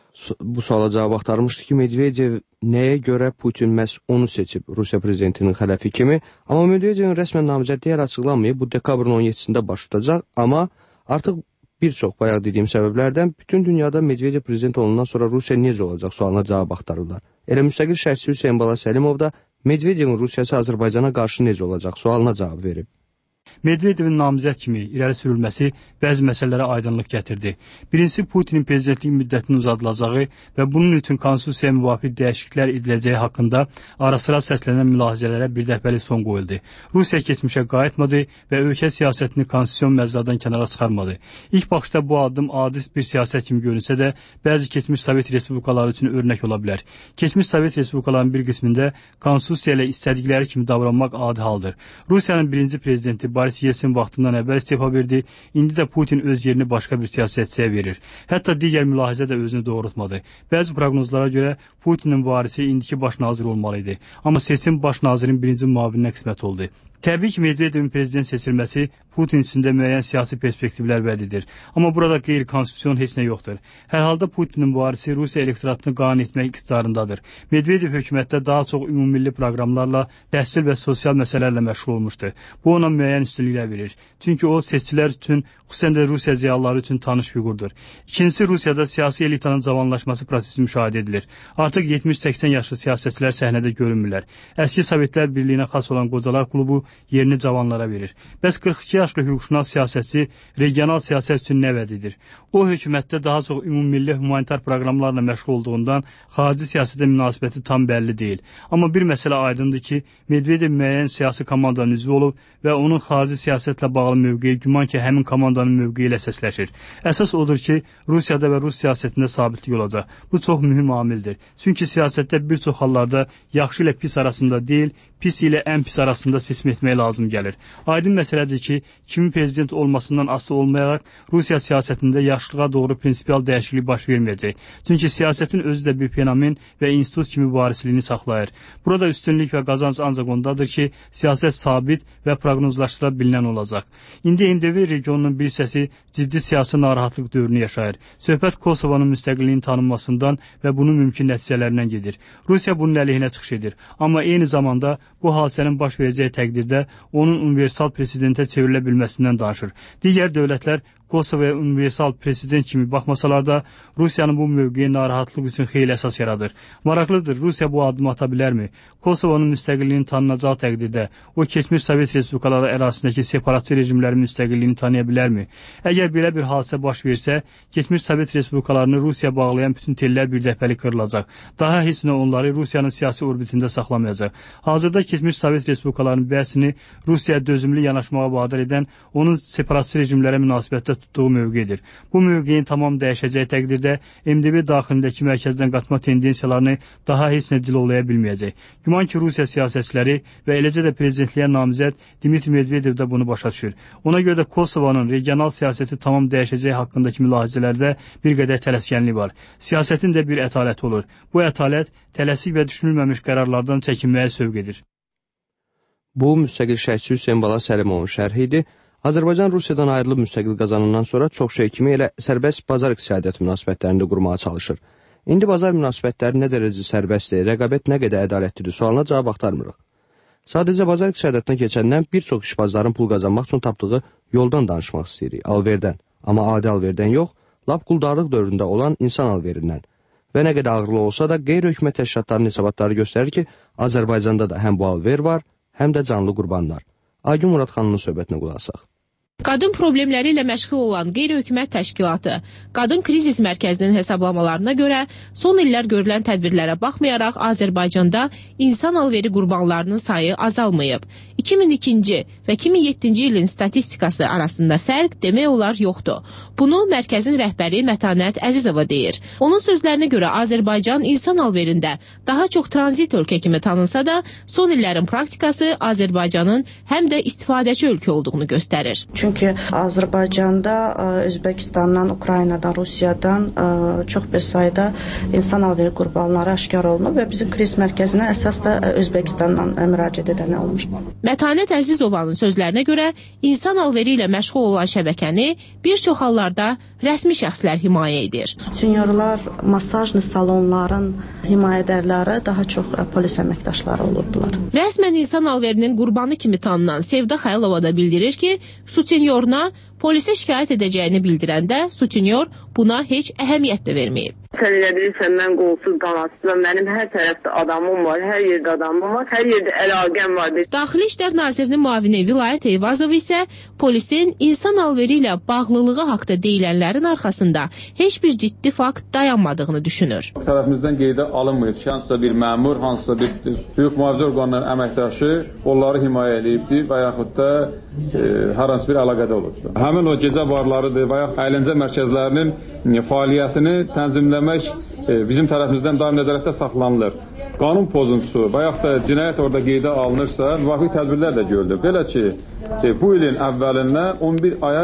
bu suala cavab axtarmışdı ki, Medvedev nəyə görə Putin məhz onu seçib Rusiya prezidentinin xələfi kimi, amma Medvedevin rəsmən namizədliyi hələ açıqlanmayıb, bu dekabrın 17-sində baş tutacaq, amma artıq bir çox bayaq dediyim səbəblərdən bütün dünyada Medvedev prezident olundan sonra Rusiya necə olacaq sualına cavab axtarırlar. Elə müstəqil şərhçi Hüseyin Bala Səlimov da Medvedevin Rusiyası Azərbaycana qarşı necə olacaq sualına cavab verib. Medvedevin namizəd kimi irəli sürülməsi bəzi məsələlərə aydınlıq gətirdi. Birincisi, Putinin prezidentlik müddətinin uzadılacağı və bunun üçün konstitusiyaya müvafiq dəyişikliklər ediləcəyi haqqında ara-sıra səslənən mülahizələrə birdəfəlik son qoyuldu. Rusiya keçmişə qayıtmadı və ölkə siyasətini konstitusion məcradan kənara çıxarmadı. İlk baxışda bu addım adi bir siyasət kimi görünsə də, bəzi keçmiş Sovet respublikaları üçün örnək ola bilər. Keçmiş Sovet respublikalarının bir qismində konstitusiya ilə istədikləri kimi davranmaq adi haldır. Rusiyanın birinci prezidenti Boris Yeltsin vaxtından əvvəl istefa verdi, indi də Putin öz yerini başqa bir siyasətçiyə verir. Hətta digər mülahizə də özünü doğrultmadı. Bəzi proqnozlara görə Putinin varisi indiki baş nazir olmalıydı. Amma seçim baş nazirin birinci müavininə qismət oldu. Təbii ki, Medvedevin prezident seçilməsi Putin içində müəyyən siyasi perspektivlər vəd edir. Amma burada qeyri-konstitusion heç nə yoxdur. Hər halda Putinin varisi Rusiya elektoratını qane etmək iqtidarındadır. Medvedev hökumətdə daha çox ümumilli proqramlarla, təhsil və sosial məsələlərlə məşğul olmuşdu. Bu ona müəyyən üstünlüklər verir. Çünki o, seçicilər üçün, xüsusən də Rusiya ziyalıları üçün tanış fiqurdur. İkincisi, Rusiyada siyasi elitanın cavanlaşması prosesi müşahidə edilir. Artıq 70-80 yaşlı siyasətçilər səhnədə görünmürlər. Əski Sovetlər Birliyinə xas olan qocalar klubu yerini cavanlara verir. Bəs 42 yaşlı hüquqşünas siyasətçi regional siyasət üçün nə vəd edir? O, hökumətdə daha çox ümumilli humanitar proqramlarla məşğul olduğundan xarici siyasətə münasibəti tam bəlli deyil. Amma bir məsələ aydındır ki, Medvedev müəyyən siyasi komandanın üzvü olub və onun xarici siyasətlə bağlı mövqeyi güman ki, həmin komandanın mövqeyi ilə səsləşir. Əsas odur ki, Rusiyada və Rus siyasətində sabitlik olacaq. Bu çox mühüm amildir. Çünki siyasətdə bir çox hallarda yaxşı ilə pis arasında deyil, pis ilə ən pis arasında seçim etmək lazım gəlir. Aydın məsələdir ki, kimin prezident olmasından asılı olmayaraq Rusiya siyasətində yaşlığa doğru prinsipial dəyişiklik baş verməyəcək. Çünki siyasətin özü də bir fenomen və institut kimi varisliyini saxlayır. Burada üstünlük və qazanc ancaq ondadır ki, siyasət sabit və proqnozlaşdıra bilinən olacaq. İndi MDV regionunun bir hissəsi ciddi siyasi narahatlıq dövrünü yaşayır. Söhbət Kosovanın müstəqilliyinin tanınmasından və bunun mümkün nəticələrindən gedir. Rusiya bunun əleyhinə çıxış edir. Amma eyni zamanda bu hadisənin baş verəcəyi təqdirdə onun universal prezidentə çevrilə bilməsindən danışır. Digər dövlətlər Kosovaya universal prezident kimi baxmasalar da, Rusiyanın bu mövqeyi narahatlıq üçün xeyli əsas yaradır. Maraqlıdır, Rusiya bu addım ata bilərmi? Kosovanın müstəqilliyini tanınacağı təqdirdə, o keçmiş Sovet Respublikaları ərazisindəki separatçı rejimlərin müstəqilliyini tanıya bilərmi? Əgər belə bir hadisə baş versə, keçmiş Sovet Respublikalarını Rusiya bağlayan bütün tellər birdəfəli qırılacaq. Daha heç nə onları Rusiyanın siyasi orbitində saxlamayacaq. Hazırda keçmiş Sovet Respublikalarının bəsini Rusiyaya dözümlü yanaşmağa vadar edən onun separatçı rejimlərə münasibətdə tutduğu mövqedir. Bu mövqeyin tamam dəyişəcəyi təqdirdə MDB daxilindəki mərkəzdən qaçma tendensiyalarını daha heç nə cilovlaya bilməyəcək. Güman ki, Rusiya siyasətçiləri və eləcə də prezidentliyə namizəd Dmitri Medvedev də bunu başa düşür. Ona görə də Kosovanın regional siyasəti tamam dəyişəcəyi haqqındakı mülahizələrdə bir qədər tələskənlik var. Siyasətin də bir ətaləti olur. Bu ətalət tələsik və düşünülməmiş qərarlardan çəkinməyə sövq edir. Bu, müstəqil şərhçi Hüseyn Bala Səlimovun şərhi idi. Azərbaycan Rusiyadan ayrılıb müstəqil qazanandan sonra çox şey kimi elə sərbəst bazar iqtisadiyyatı münasibətlərində qurmağa çalışır. İndi bazar münasibətləri nə dərəcə sərbəstdir, rəqabət nə qədər ədalətlidir sualına cavab axtarmırıq. Sadəcə bazar iqtisadiyyatına keçəndən bir çox işbazların pul qazanmaq üçün tapdığı yoldan danışmaq istəyirik, alverdən. Amma adi alverdən yox, lap quldarlıq dövründə olan insan alverindən. Və nə qədər ağırlı olsa da qeyri-hökumət təşkilatlarının hesabatları göstərir ki, Azərbaycanda da həm bu alver var, həm də canlı qurbanlar. Aygün Muradxanının söhbətinə qulaq asaq. Qadın problemləri ilə məşğul olan qeyri-hökumət təşkilatı Qadın Krizis Mərkəzinin hesablamalarına görə son illər görülən tədbirlərə baxmayaraq Azərbaycanda insan alveri qurbanlarının sayı azalmayıb. 2002-ci və 2007-ci ilin statistikası arasında fərq demək olar yoxdur. Bunu mərkəzin rəhbəri Mətanət Əzizova deyir. Onun sözlərinə görə Azərbaycan insan alverində daha çox tranzit ölkə kimi tanınsa da, son illərin praktikası Azərbaycanın həm də istifadəçi ölkə olduğunu göstərir. Çünki Azərbaycanda Özbəkistandan, Ukraynadan, Rusiyadan çox bir sayda insan alveri qurbanları aşkar olunub və bizim kriz mərkəzinə əsas da Özbəkistandan müraciət edən olmuşdur. Mətanət Əzizovanın sözlərinə görə insan alveri ilə məşğul olan şəbəkəni bir çox hallarda rəsmi şəxslər himayə edir. Sünyorlar, masajlı salonların himayədərləri daha çox polis əməkdaşları olurdular. Rəsmən insan alverinin qurbanı kimi tanınan Sevda Xəyalova da bildirir ki, sutenyoruna polisə şikayət edəcəyini bildirəndə sutenyor buna heç əhəmiyyət də verməyib. Sən elə bilirsən, mən qolsuz qanatsızam, mənim hər tərəfdə adamım var, hər yerdə adamım var, hər yerdə əlaqəm var. Daxili İşlər Nazirinin müavini Vilayət Eyvazov isə polisin insan alveri ilə bağlılığı haqda deyilənlərin arxasında heç bir ciddi fakt dayanmadığını düşünür. Tərəfimizdən qeydə alınmayıb ki, hansısa bir məmur, hansısa bir hüquq mühafizə orqanlarının əməkdaşı onları himayə edibdir və yaxud da hər hansı bir əlaqədə olubdur. Həmin o gecə barlarıdır və yaxud əyləncə mərkəzlərinin fəaliyyətini tənzimləmək bizim tərəfimizdən daim nəzarətdə saxlanılır. Qanun pozuntusu və yaxud da cinayət orada qeydə alınırsa, müvafiq tədbirlər də görülür. Belə ki, bu ilin əvvəlindən 11 aya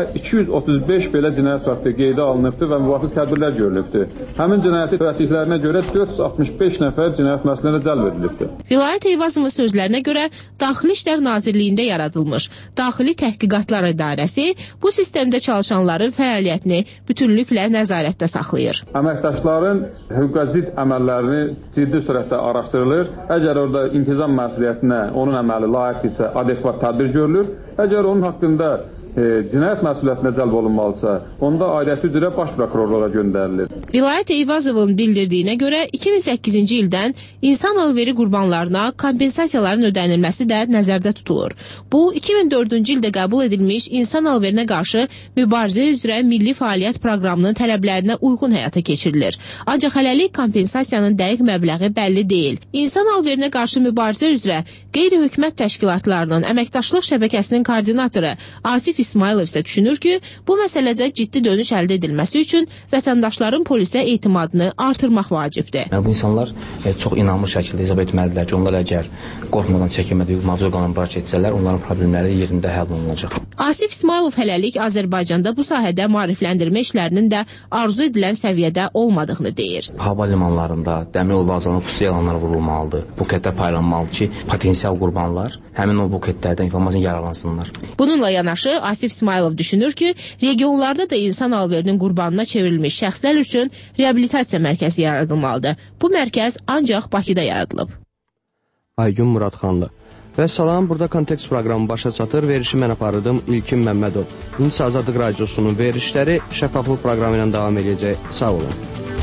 235 belə cinayət faktı qeydə alınıbdır və müvafiq tədbirlər görülübdür. Həmin cinayəti törətdiklərinə görə 465 nəfər cinayət müəssisəsinə cəlb edilibdir. Vilayət Eyvazovun sözlərinə görə Daxili İşlər Nazirliyində yaradılmış Daxili Təhqiqatlar İdarəsi bu sistemdə çalışanların fəaliyyətini bütünlüklə nəzarətdə saxlayır. Əməkdaşların hüquqa zidd əməllərini ciddi sürətdə araşdırılır. Əgər orada intizam məsuliyyətinə onun əməli layiqdirsə, adekvat tədbir görülür. Əgər onun haqqında cinayət məsuliyyətinə cəlb olunmalısa, onda aidiyyəti üzrə baş prokurorluğa göndərilir. Vilayət Eyvazovun bildirdiyinə görə 2008-ci ildən insan alveri qurbanlarına kompensasiyaların ödənilməsi də nəzərdə tutulur. Bu, 2004-cü ildə qəbul edilmiş insan alverinə qarşı mübarizə üzrə milli fəaliyyət proqramının tələblərinə uyğun həyata keçirilir. Ancaq hələlik kompensasiyanın dəqiq məbləği bəlli deyil. İnsan alverinə qarşı mübarizə üzrə qeyri-hökumət təşkilatlarının əməkdaşlıq şəbəkəsinin koordinatoru Asif İsmailov isə düşünür ki, bu məsələdə ciddi dönüş əldə edilməsi üçün vətəndaşların polisə etimadını artırmaq vacibdir. Bu insanlar çox inanmır şəkildə hesab etməlidirlər ki, onlar əgər qorxmadan çəkinmədə hüquq mühafizə orqanlarına müraciət etsələr, onların problemləri yerində həll olunacaq. Asif İsmailov hələlik Azərbaycanda bu sahədə maarifləndirmə işlərinin də arzu edilən səviyyədə olmadığını deyir. Hava limanlarında, dəmir yolu vağzallarında xüsusi elanlar vurulmalıdır. Buketlər paylanmalıdır ki, potensial qurbanlar həmin o buketlərdən informasiya yararlansınlar. Bununla yanaşı Asif İsmailov düşünür ki, regionlarda da insan alverinin qurbanına çevrilmiş şəxslər üçün reabilitasiya mərkəzi yaradılmalıdır. Bu mərkəz ancaq Bakıda yaradılıb. Aygün Muradxanlı. Və salam, burada Kontekst proqramı başa çatır. Verişi mən aparırdım İlkin Məmmədov. İndi Azadlıq Radiosunun verişləri şəffaflıq proqramı ilə davam edəcək. Sağ olun.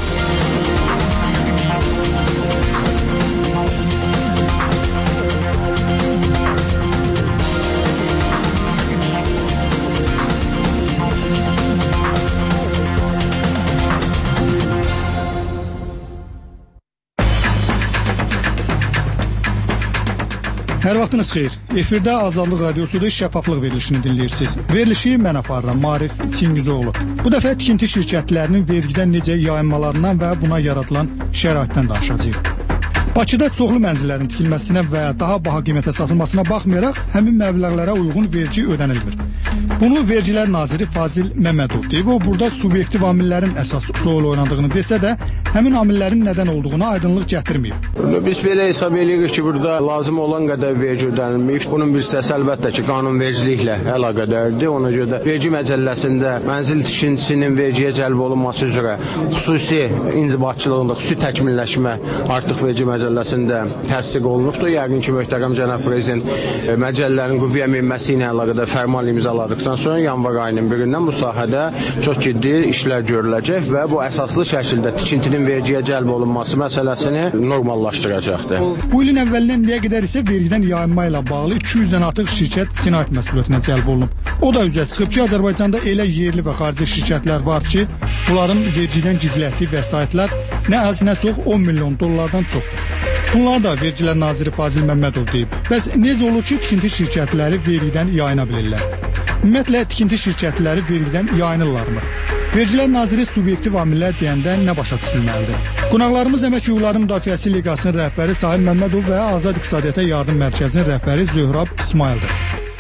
Hər vaxtınız xeyir. Efirdə Azadlıq Radiosu'da şəffaflıq verilişini dinləyirsiniz. Verilişi mən aparıram, Maarif Çingizoğlu. Bu dəfə tikinti şirkətlərinin vergidən necə yayınmalarından və buna yaradılan şəraitdən danışacağıq. Bakıda çoxlu mənzillərin tikilməsinə və daha baha qiymətə satılmasına baxmayaraq, həmin məbləğlərə uyğun vergi ödənilmir. Bunu Vergilər Naziri Fazil Məmmədov deyib. O, burada subyektiv amillərin əsas rol oynadığını desə də, həmin amillərin nədən olduğuna aydınlıq gətirməyib. Biz belə hesab edirik ki, burada lazım olan qədər vergi ödənilməyib. Bunun bir hissəsi əlbəttə ki, qanunvericiliklə əlaqədardır. Ona görə də vergi məcəlləsində mənzil tikintisinin vergiyə cəlb olunması üzrə xüsusi inzibatçılığında, xüsusi təkmilləşmə artıq vergi məcəlləsində təsdiq olunubdur. Yəqin ki, möhtərəm cənab prezident məcəllələrin qüvvəyə minməsi ilə əlaqədar fərman imzaladıqdan sonra yanvar ayının 1-dən bu sahədə çox ciddi işlər görüləcək və bu əsaslı şəkildə tikintinin vergiyə cəlb olunması məsələsini normallaşdıracaqdır. Bu ilin əvvəlindən indiyə qədər isə vergidən yayınma ilə bağlı 200-dən artıq şirkət cinayət məsuliyyətinə cəlb olunub. O da üzə çıxıb ki, Azərbaycanda elə yerli və xarici şirkətlər var ki, bunların vergidən gizlətdiyi vəsaitlər nə az nə çox 10 milyon dollardan çoxdur. Bunlar da Vergilər Naziri Fazil Məmmədov deyib. Bəs necə olur ki, tikinti şirkətləri vergidən yayına bilirlər? Ümumiyyətlə, tikinti şirkətləri vergidən yayınırlarmı? Vergilər Naziri subyektiv amillər deyəndə nə başa düşülməlidir? Qonaqlarımız Əmək Hüquqları Müdafiəsi Liqasının rəhbəri Sahib Məmmədov və Azad İqtisadiyyata Yardım Mərkəzinin rəhbəri Zöhrab İsmaildir.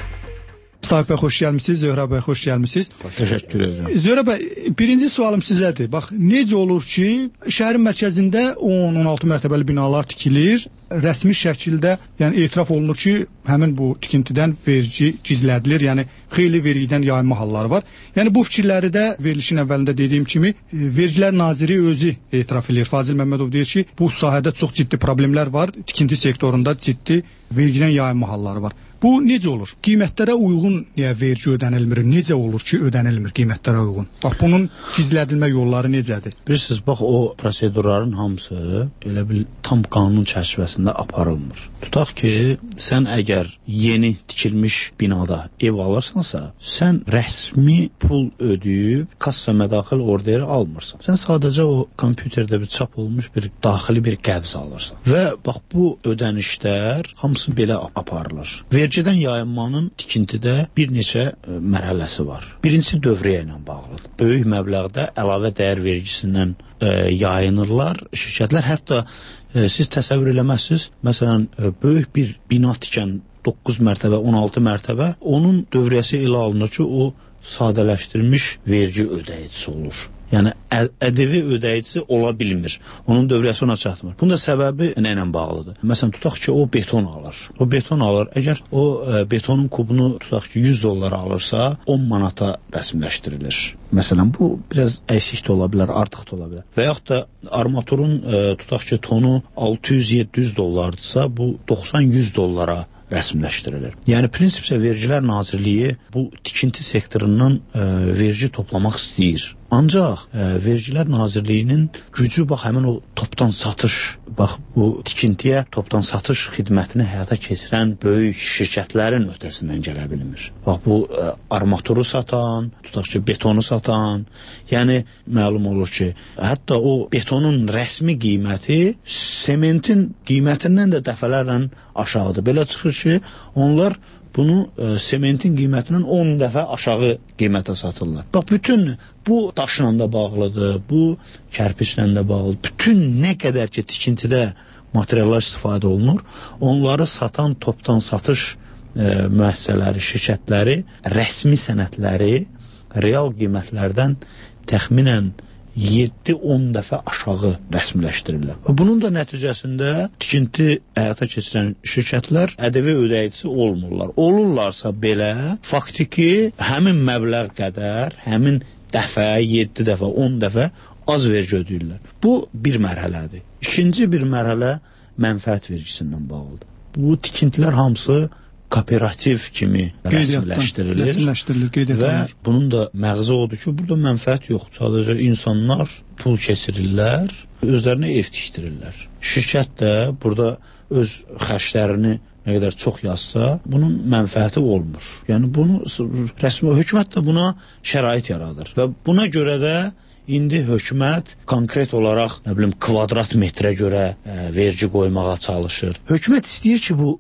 Sahib bəy, xoş gəlmişsiniz. Zöhrab bəy, xoş gəlmişsiniz. Təşəkkür edirəm. Zöhrab bəy, birinci sualım sizədir. Bax, necə olur ki, şəhərin mərkəzində 10-16 mərtəbəli binalar tikilir, rəsmi şəkildə, yəni etiraf olunur ki, həmin bu tikintidən vergi gizlədilir, yəni xeyli vergidən yayınma halları var. Yəni bu fikirləri də verilişin əvvəlində dediyim kimi Vergilər Naziri özü etiraf edir. Fazil Məmmədov deyir ki, bu sahədə çox ciddi problemlər var, tikinti sektorunda ciddi vergidən yayınma halları var. Bu necə olur? Qiymətlərə uyğun niyə vergi ödənilmir? Necə olur ki, ödənilmir qiymətlərə uyğun? Bax, bunun gizlədilmə yolları necədir? Bilirsiniz, bax, o prosedurların hamısı elə bil tam qanun çərçivəsində aparılmır. Tutaq ki, sən əgər yeni tikilmiş binada ev alırsansa, sən rəsmi pul ödəyib kassa mədaxil orderi almırsan. Sən sadəcə o kompüterdə bir çap olmuş bir daxili bir qəbz alırsan. Və bax, bu ödənişlər hamısı belə aparılır. Vergidən yayınmanın tikintidə bir neçə mərhələsi var. Birincisi dövriyyə ilə bağlıdır. Böyük məbləğdə əlavə dəyər vergisindən yayınırlar şirkətlər. Hətta siz təsəvvür eləməzsiniz, məsələn, böyük bir bina tikən 9 mərtəbə, 16 mərtəbə, onun dövriyyəsi elə alınır ki, o sadələşdirilmiş vergi ödəyicisi olur. Yəni, ƏDV ödəyicisi ola bilmir. Onun dövriyyəsi ona çatmır. Bunun da səbəbi nə ilə bağlıdır? Məsələn, tutaq ki, o beton alır. O beton alır. Əgər o betonun kubunu tutaq ki, 100 dollara alırsa, 10 manata rəsmiləşdirilir. Məsələn, bu biraz əksik də ola bilər, artıq da ola bilər. Və yaxud da armaturun tutaq ki, tonu 600-700 dollardırsa, bu 90-100 dollara rəsmiləşdirilir. Yəni, prinsipcə Vergilər Nazirliyi bu tikinti sektorundan vergi toplamaq istəyir. Ancaq Vergilər Nazirliyinin gücü, bax, həmin o topdan satış, bax, bu tikintiyə topdan satış xidmətini həyata keçirən böyük şirkətlərin öhdəsindən gələ bilmir. Bax, bu armaturu satan, tutaq ki, betonu satan, yəni, məlum olur ki, hətta o betonun rəsmi qiyməti sementin qiymətindən də dəfələrlə aşağıdır. Belə çıxır ki, onlar bunu sementin qiymətinin 10 dəfə aşağı qiymətə satırlar. Bax, bütün bu daşla da bağlıdır, bu kərpiçlə də bağlıdır. Bütün nə qədər ki, tikintidə materiallar istifadə olunur, onları satan topdan satış müəssisələri, şirkətləri, rəsmi sənədləri real qiymətlərdən təxminən 7-10 dəfə aşağı rəsmiləşdirirlər. Bunun da nəticəsində tikinti həyata keçirən şirkətlər ƏDV ödəyicisi olmurlar. Olurlarsa belə, faktiki həmin məbləğ qədər, həmin dəfə, 7 dəfə, 10 dəfə az vergi ödəyirlər. Bu bir mərhələdir. İkinci bir mərhələ mənfəət vergisindən bağlıdır. Bu tikintilər hamısı kooperativ kimi rəsmiləşdirilir və bunun da məğzi odur ki, burada mənfəət yoxdur. Sadəcə insanlar pul keçirirlər, özlərinə ev tikdirirlər. Şirkət də burada öz xərclərini nə qədər çox yazsa, bunun mənfəəti olmur. Yəni bunu rəsmi hökumət də buna şərait yaradır və buna görə də indi hökumət konkret olaraq, nə bilim, kvadrat metrə görə vergi qoymağa çalışır. Hökumət istəyir ki, bu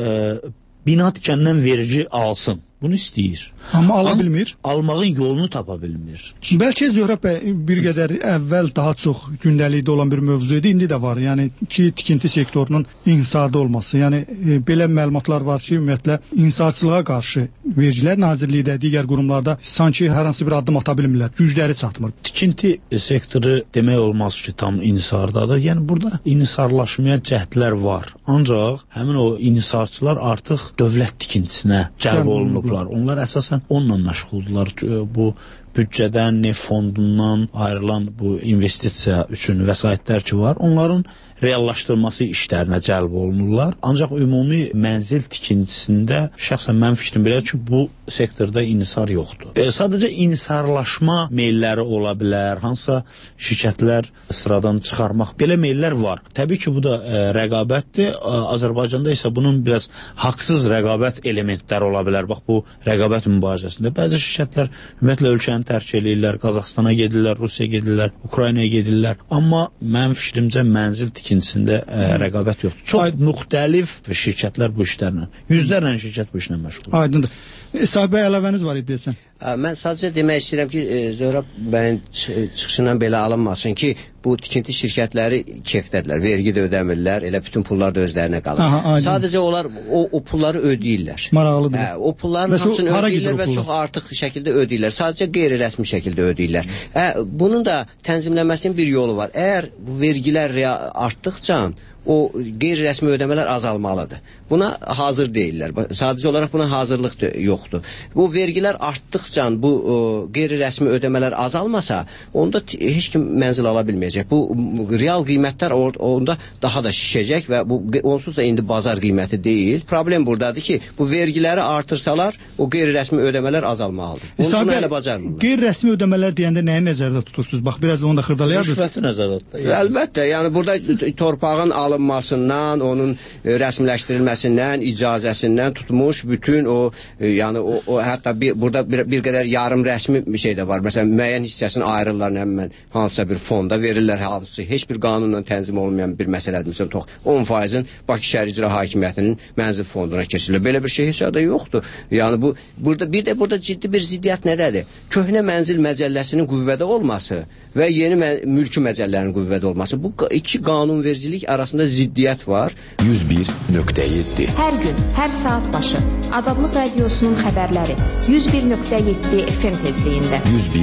bina tikəndən vergi alsın. Bunu istəyir. Amma ala bilmir. Almağın yolunu tapa bilmir. Bəlkə Zöhrəb bəy bir qədər əvvəl daha çox gündəlikdə olan bir mövzu idi, indi də var. Yəni ki, tikinti sektorunun inhisarda olması. Yəni belə məlumatlar var ki, ümumiyyətlə inhisarçılığa qarşı Vergilər Nazirliyi də digər qurumlarda sanki hər hansı bir addım ata bilmirlər. Gücləri çatmır. Tikinti sektoru demək olmaz ki, tam inhisardadır. Yəni burada inhisarlaşmaya cəhdlər var. Ancaq həmin o inhisarçılar artıq dövlət tikintisinə cəlb olunublar. Onlar əsasən onunla məşğuldurlar. Bu büdcədən, neft fondundan ayrılan bu investisiya üçün vəsaitlər ki var, onların reallaşdırılması işlərinə cəlb olunurlar. Ancaq ümumi mənzil tikintisində şəxsən mənim fikrim belədir ki, bu sektorda inhisar yoxdur. Sadəcə inhisarlaşma meylləri ola bilər, hansısa şirkətlər sıradan çıxarmaq, belə meyllər var. Təbii ki, bu da rəqabətdir. Azərbaycanda isə bunun biraz haqsız rəqabət elementləri ola bilər. Bax, bu rəqabət mübarizəsində bəzi şirkətlər ümumiyyətlə ölkəni tərk edirlər, Qazaxstana gedirlər, Rusiyaya gedirlər, Ukraynaya gedirlər. Amma mənim fikrimcə mənzil tikintisində rəqabət yoxdur. Çox müxtəlif şirkətlər bu işlərlə, yüzlərlə şirkət bu işlə məşğul. Aydındır. Sahib bəy, əlavəniz var idi desən. Mən sadəcə demək istəyirəm ki, Zöhrəb bəyin çıxışından belə alınmasın ki, bu tikinti şirkətləri kefdədirlər, vergi də ödəmirlər, elə bütün pullar da özlərinə qalır. Sadəcə onlar o pulları ödəyirlər. Maraqlıdır. O pulların hamısını ödəyirlər və çox artıq şəkildə ödəyirlər. Sadəcə qeyri-rəsmi şəkildə ödəyirlər. Bunun da tənzimlənməsinin bir yolu var. Əgər bu vergilər artdıqca o qeyri-rəsmi ödəmələr azalmalıdır. Buna hazır deyirlər. Sadəcə olaraq buna hazırlıq yoxdur. Bu vergilər artdıqca bu qeyri-rəsmi ödəmələr azalmasa, onda heç kim mənzil ala bilməyəcək. Bu real qiymətlər onda daha da şişəcək və bu onsuz da indi bazar qiyməti deyil. Problem buradadır ki, bu vergiləri artırsalar, o qeyri-rəsmi ödəmələr azalmalıdır. Bunu hələ bacarmırlar. Qeyri-rəsmi ödəmələr deyəndə nəyi nəzərdə tutursunuz? Bax, biraz onu da xırdalayardınız. Rüşvəti nəzərdə tutur. Əlbəttə, yəni burada torpağın alınmasından, onun rəsmiləşdirilməsindən, icazəsindən tutmuş bütün o, yəni o hətta burada bir qədər yarım rəsmi bir şey də var. Məsələn, müəyyən hissəsini ayırırlar, həmin hansısa bir fonda verirlər, halbuki heç bir qanunla tənzim olmayan bir məsələdir. Məsələn, 10%-in Bakı Şəhər İcra Hakimiyyətinin mənzil fonduna keçirilir. Belə bir şey heç də yoxdur. Yəni burada ciddi bir ziddiyyət nədədir? Köhnə mənzil məcəlləsinin qüvvədə olması və yeni mülki məcəllərin qüvvədə olması. Bu iki qanunvericilik arasında ziddiyyət var. 101.7 Hər gün, hər saat başı Azadlıq Radiosunun xəbərləri 101.7 FM tezliyində.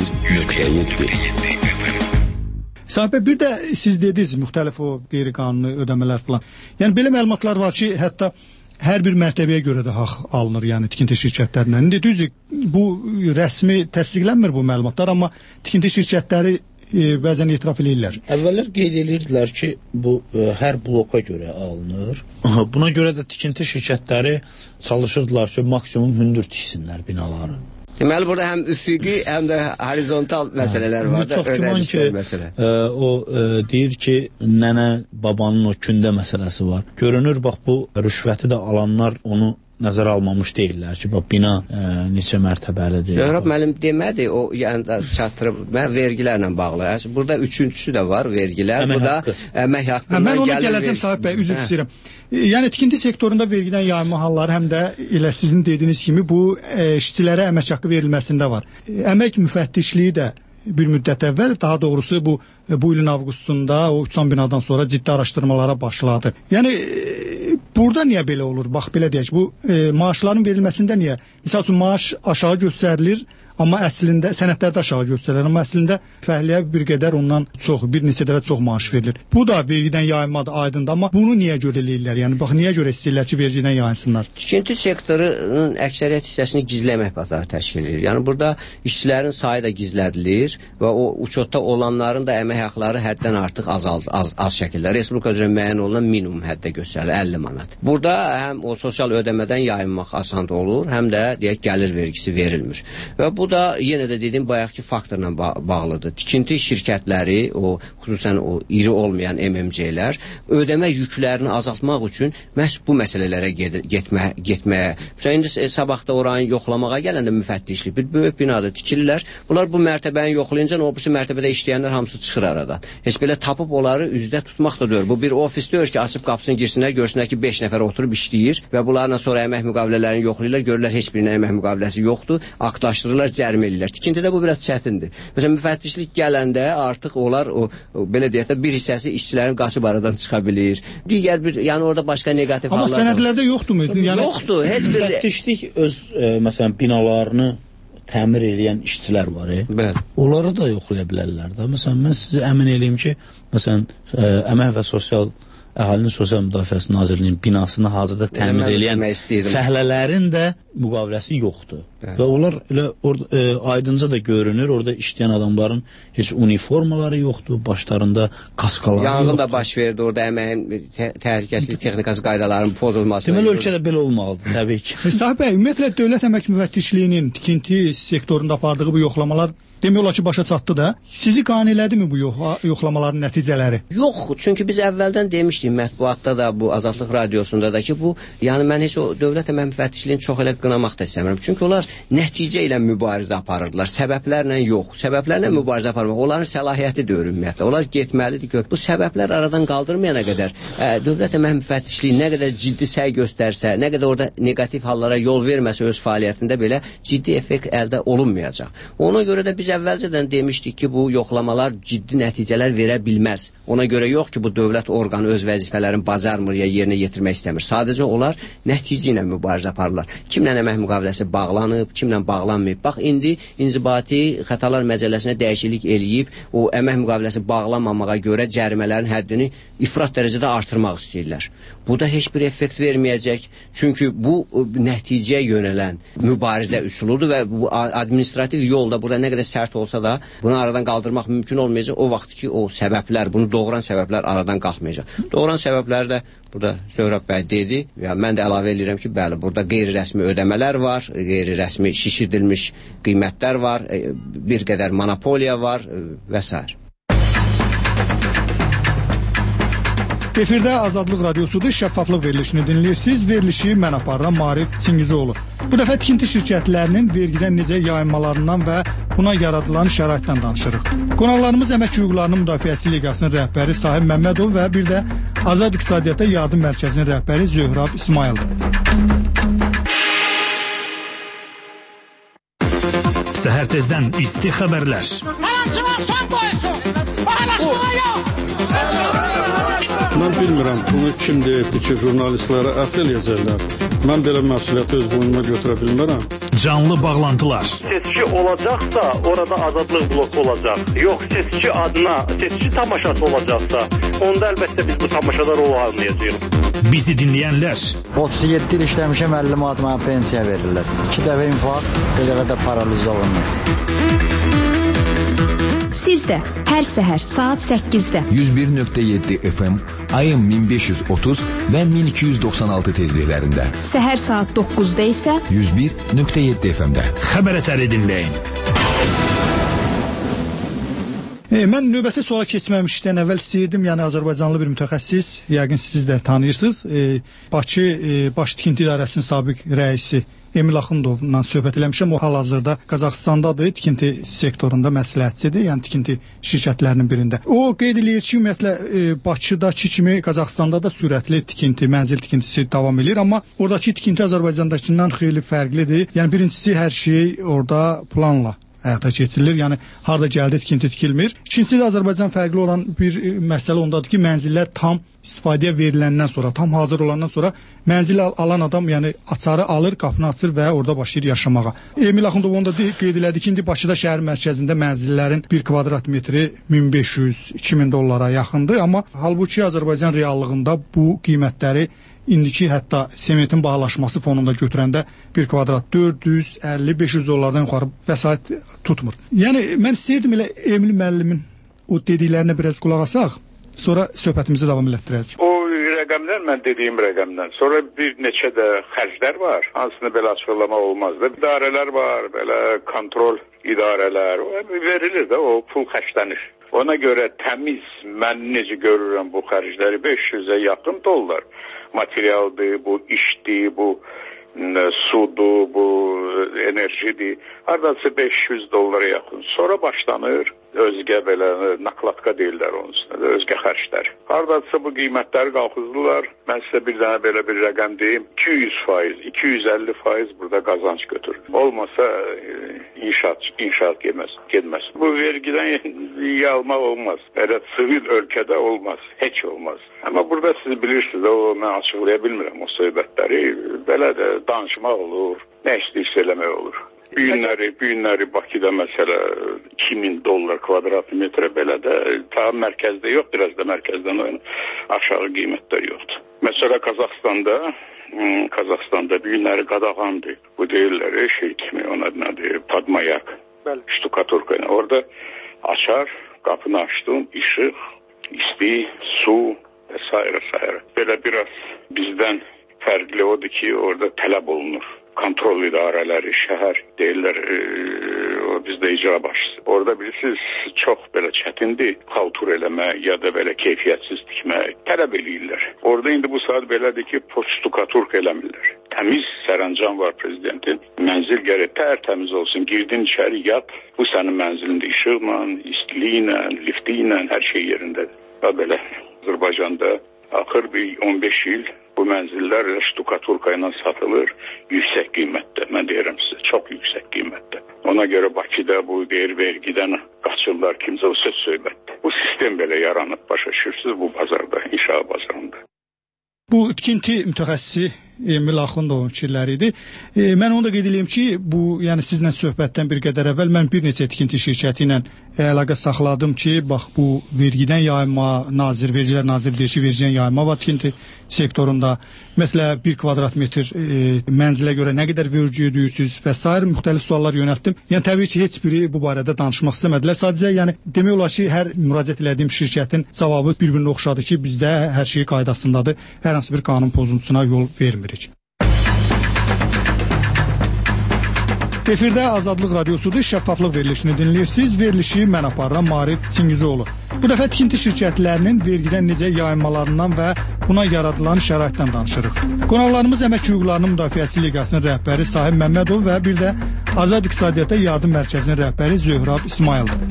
101.7 Sahib bəy, bir də siz dediniz müxtəlif o qeyri-qanuni ödəmələr falan. Yəni belə məlumatlar var ki, hətta hər bir mərtəbəyə görə də haqq alınır, yəni tikinti şirkətlərindən. İndi düzdür, bu rəsmi təsdiqlənmir bu məlumatlar, amma tikinti şirkətləri bəzən etiraf edirlər. Əvvəllər qeyd edirdilər ki, bu hər bloka görə alınır. Buna görə də tikinti şirkətləri çalışırdılar ki, maksimum hündür tiksinlər binaları. Deməli, burada həm üfüqi, həm də horizontal məsələlər var da, ödənişlər məsələ. O deyir ki, nənə, babanın o kündə məsələsi var. Görünür, bax, bu rüşvəti də alanlar onu nəzərə almamış deyirlər ki, bax, bina neçə mərtəbəlidir. Zöhrəb müəllim demədi, o yəni çatdırıb, mən vergilərlə bağlı. Burada üçüncüsü də var, vergilər. Bu da əmək haqqından mən ona gələcəm, Sahib bəy, üzr istəyirəm. Yəni tikinti sektorunda vergidən yayma halları həm də elə sizin dediyiniz kimi bu işçilərə əmək haqqı verilməsində var. Əmək müfəttişliyi də bir müddət əvvəl, daha doğrusu bu ilin avqustunda o uçan binadan sonra ciddi araşdırmalara başladı. Yəni burada niyə belə olur? Bax, belə deyək, bu maaşların verilməsində niyə? Misal üçün, maaş aşağı göstərilir, amma əslində sənədlərdə aşağı göstərilir, amma əslində fəhliyə bir qədər ondan çox, bir neçə dəfə çox maaş verilir. Bu da vergidən yayınmadır, aydındır, amma bunu niyə görə eləyirlər? Yəni bax niyə görə istəyirlər ki, vergidən yayinsınlar? Tikinti sektorunun əksəriyyət hissəsini gizləmək bazarı təşkil edir. Yəni burada işçilərin sayı da gizlədilir və o uçotda olanların da əmək haqları həddən artıq az şəkildə Respublika üzrə müəyyən olunan minimum həddə göstərilir 50 manat. Burada həm o sosial ödəmədən yayınmaq asan olur, həm də deyək gəlir vergisi verilmir. Və bu da yenə də dediyim bayaqki faktorla bağlıdır. Tikinti şirkətləri, o xüsusən o iri olmayan MMC-lər ödəmə yüklərini azaltmaq üçün məhz bu məsələlərə getməyə. Məsələn, indi sabahda oranı yoxlamağa gələndə müfəttişlik bir böyük binada tikirlər. Bunlar bu mərtəbəni yoxlayınca o birisi mərtəbədə işləyənlər hamısı çıxır aradan. Heç belə tapıb onları üzdə tutmaq da deyil. Bu bir ofis deyil ki, açıb qapısını girsinlər, görsünlər ki, 5 nəfər oturub işləyir və bunlarla sonra əmək müqavilələrini yoxlayırlar, görürlər heç birinin əmək müqaviləsi yoxdur, aktlaşdırırlar, cərimə edirlər. Tikintidə bu biraz çətindir. Məsələn, müfəttişlik gələndə artıq onlar o belə deyək də bir hissəsi işçilərin qaçıb aradan çıxa bilir. Digər bir, yəni orada başqa neqativ hallar. Amma sənədlərdə yoxdurmu? Yəni yoxdur. Heç bir müfəttişlik öz məsələn binalarını təmir edən işçilər var. Bəli. Onları da yoxlaya bilərlər də. Məsələn, mən sizə əmin eləyim ki, məsələn, Əmək və Sosial Əhalinin Sosial Müdafiəsi Nazirliyinin binasını hazırda təmir edən fəhlələrin də müqaviləsi yoxdur. Bəli. Və onlar elə aydınca da görünür, orada işləyən adamların heç uniformaları yoxdur, başlarında kaskaları yoxdur. Yanğın da baş verdi, orada əməyin təhlükəsizlik texnikası qaydalarının pozulması. Deməli, ölkədə belə olmalıdır, təbii ki. Sahib bəy, ümumiyyətlə Dövlət Əmək Müfəttişliyinin tikinti sektorunda apardığı bu yoxlamalar demək olar ki, başa çatdı da. Sizi qane elədimi bu yoxlamaların nəticələri? Yox, çünki biz əvvəldən demişdik mətbuatda da, bu Azadlıq radiosunda da ki, bu, yəni mən heç o Dövlət Əmək Müfəttişliyini çox elə qınamaq da istəmirəm. Çünki onlar nəticə ilə mübarizə aparırdılar, səbəblərlə yox. Səbəblərlə mübarizə aparmaq, onların səlahiyyəti də ümumiyyətlə. Onlar getməlidir ki, bu səbəblər aradan qaldırmayana qədər Dövlət Əmək Müfəttişliyi nə qədər ciddi səy göstərsə, nə qədər orada neqativ hallara yol verməsə öz fəaliyyətində belə ciddi effekt əldə olunmayacaq. Ona görə də biz əvvəlcədən demişdik ki, bu yoxlamalar ciddi nəticələr verə bilməz. Ona görə yox ki, bu dövlət orqanı öz vəzifələrini bacarmır ya yerinə yetirmək istəmir. Sadəcə onlar nəticə ilə mübarizə aparırlar. Kimlə əmək müqaviləsi bağlanıb, kimlə bağlanmayıb. Bax, indi İnzibati Xətalar Məcəlləsinə dəyişiklik eləyib, o əmək müqaviləsi bağlanmamağa görə cərimələrin həddini ifrat dərəcədə artırmaq istəyirlər. Bu da heç bir effekt verməyəcək. Çünki bu nəticəyə yönələn mübarizə üsuludur və bu administrativ yolda burada nə qədər sərt olsa da bunu aradan qaldırmaq mümkün olmayacaq. O vaxt ki, o səbəblər, bunu doğuran səbəblər aradan qalxmayacaq. Doğuran səbəblər də burada Zöhrab bəy dedi və mən də əlavə edirəm ki, bəli, burada qeyri-rəsmi ödəmələr var, qeyri-rəsmi şişirdilmiş qiymətlər var, bir qədər monopoliya var və s. Efirdə Azadlıq Radiosudur, şəffaflıq verilişini dinləyirsiniz. Verilişi mən aparıram, Marif Çingizoğlu. Bu dəfə tikinti şirkətlərinin vergidən necə yayınmalarından və buna yaradılan şəraitdən danışırıq. Qonaqlarımız Əmək Hüquqlarının Müdafiəsi Liqasının rəhbəri Sahib Məmmədov və bir də Azad İqtisadiyyata Yardım Mərkəzinin rəhbəri Zöhrab İsmayıldır. Səhər tezdən isti xəbərlər. Mən bilmirəm, bunu kim deyibdi ki, jurnalistlərə əfv eləyəcəklər. Mən belə məsuliyyəti öz boynuma götürə bilmərəm. Canlı bağlantılar. Seçki olacaqsa, orada azadlıq bloku olacaq. Yox, seçki adına, seçki tamaşası olacaqsa, onda əlbəttə biz bu tamaşada rol almayacağıq. Bizi dinləyənlər. 37 il işləmişəm, 50 manat mənə pensiya verirlər. 2 dəfə infarkt, bir dəfə də paraliz olunur. Siz də hər səhər saat 8-də 101.7 FM, ayın 1530 və 1296 tezliklərində. Səhər saat 9-da isə 101.7 FM-də. Xəbər ətəri dinləyin. Mən növbəti suala keçməmişdən əvvəl istəyirdim, yəni Azərbaycanlı bir mütəxəssis, yəqin siz də tanıyırsınız, Bakı Baş Tikinti İdarəsinin sabiq rəisi Emil Axundovla söhbət eləmişəm. O hal-hazırda Qazaxıstandadır, tikinti sektorunda məsləhətçidir, yəni tikinti şirkətlərinin birində. O qeyd eləyir ki, ümumiyyətlə Bakıdakı kimi Qazaxıstanda da sürətli tikinti, mənzil tikintisi davam edir, amma oradakı tikinti Azərbaycandakından xeyli fərqlidir. Yəni birincisi hər şey orada planla həyata keçirilir. Yəni harda gəldi tikinti tikilmir. İkincisi də Azərbaycan fərqli olan bir məsələ ondadır ki, mənzillər tam istifadəyə veriləndən sonra, tam hazır olandan sonra mənzil alan adam yəni açarı alır, qapını açır və orada başlayır yaşamağa. Emil Axundov onu da qeyd elədi ki, indi Bakıda şəhər mərkəzində mənzillərin 1 kvadrat metri 1500-2000 dollara yaxındır, amma halbuki Azərbaycan reallığında bu qiymətləri indiki hətta sementin bahalaşması fonunda götürəndə 1 kvadrat 450-500 dollardan yuxarı vəsait tutmur. Yəni mən istəyirdim elə Emil müəllimin o dediklərinə biraz qulaq asaq, sonra söhbətimizi davam etdirək. O rəqəmlər mən dediyim rəqəmdən. Sonra bir neçə də xərclər var. Hansını belə açıqlamaq olmaz da. İdarələr var, belə kontrol idarələr verilir də, o pul xərclənir. Ona görə təmiz mən necə görürəm bu xərcləri 500-ə yaxın dollar. Materialdır, bu işdir, bu sudur, bu enerjidir. Hardasa 500 dollara yaxın. Sonra başlanır özgə belə naklatka deyirlər onun üstündə, özgə xərclər. Hardasa bu qiymətləri qalxızdılar. Mən sizə bir dənə belə bir rəqəm deyim. 200%, 250% burada qazanc götürür. Olmasa inşaat getməz. Bu vergidən yalmaq olmaz. Elə sivil ölkədə olmaz, heç olmaz. Amma burada siz bilirsiniz, mən açıqlaya bilmirəm o söhbətləri. Belə də danışmaq olur, nə istəyirsə eləmək olur. Bu günləri Bakıda məsələ 2000 dollar kvadratmetrə belə də ta mərkəzdə yox, biraz da mərkəzdən aşağı qiymətlər yoxdur. Məsələ Qazaxstanda bu günləri qadağandır. Bu deyirlər şey kimi ona nədir, padmayak, ştukaturka. Orada açar, qapını açdım, işıq, isti, su və s. Belə biraz bizdən fərqli odur ki, orada tələb olunur. Kontrol idarələri, şəhər deyirlər, bizdə icra başçısı. Orada bilirsiniz, çox belə çətindir xaltur eləmək ya da belə keyfiyyətsiz tikmək. Tələb eləyirlər. Orada indi bu saat belədir ki, poçtukaturk eləmirlər. Təmiz sərəncam var prezidentin. Mənzil gərək tərtəmiz olsun. Girdin içəri, yat. Bu sənin mənzilində işıqla, istiliklə, lifti ilə, hər şey yerindədir. Və belə Azərbaycanda axır bir 15 il bu mənzillər ştukaturka ilə satılır, yüksək qiymətdə, mən deyirəm sizə, çox yüksək qiymətdə. Ona görə Bakıda bu deyir vergidən qaçırlar, kimsə o söz söhbətdir. Bu sistem belə yaranıb, başa düşürsünüz bu bazarda, inşaat bazarında. Bu tikinti mütəxəssisi Emil Axundovun fikirləri idi. Mən onu da qeyd edeyim ki, bu yəni sizlə söhbətdən bir qədər əvvəl mən bir neçə tikinti şirkəti ilə əlaqə saxladım ki, bax bu vergidən yayınma, Vergilər Naziri deyir ki, vergidən yayınma var tikinti sektorunda. Məsələn, 1 kvadrat metr mənzilə görə nə qədər vergi ödəyirsiniz və s. müxtəlif suallar yönəltdim. Yəni təbii ki, heç biri bu barədə danışmaq istəmədilər. Sadəcə yəni demək olar ki, hər müraciət etdiyim şirkətin cavabı bir-birinə oxşadı ki, bizdə hər şey qaydasındadır. Hər hansı bir qanun pozuntusuna yol vermirik. Efirdə Azadlıq Radiosudur, şəffaflıq verilişini dinləyirsiniz. Verilişi mən aparıram, Maarif Çingizoğlu. Bu dəfə tikinti şirkətlərinin vergidən necə yayınmalarından və buna yaradılan şəraitdən danışırıq. Qonaqlarımız Əmək Hüquqlarının Müdafiəsi Liqasının rəhbəri Sahib Məmmədov və bir də Azad İqtisadiyyata Yardım Mərkəzinin rəhbəri Zöhrab İsmayıldır.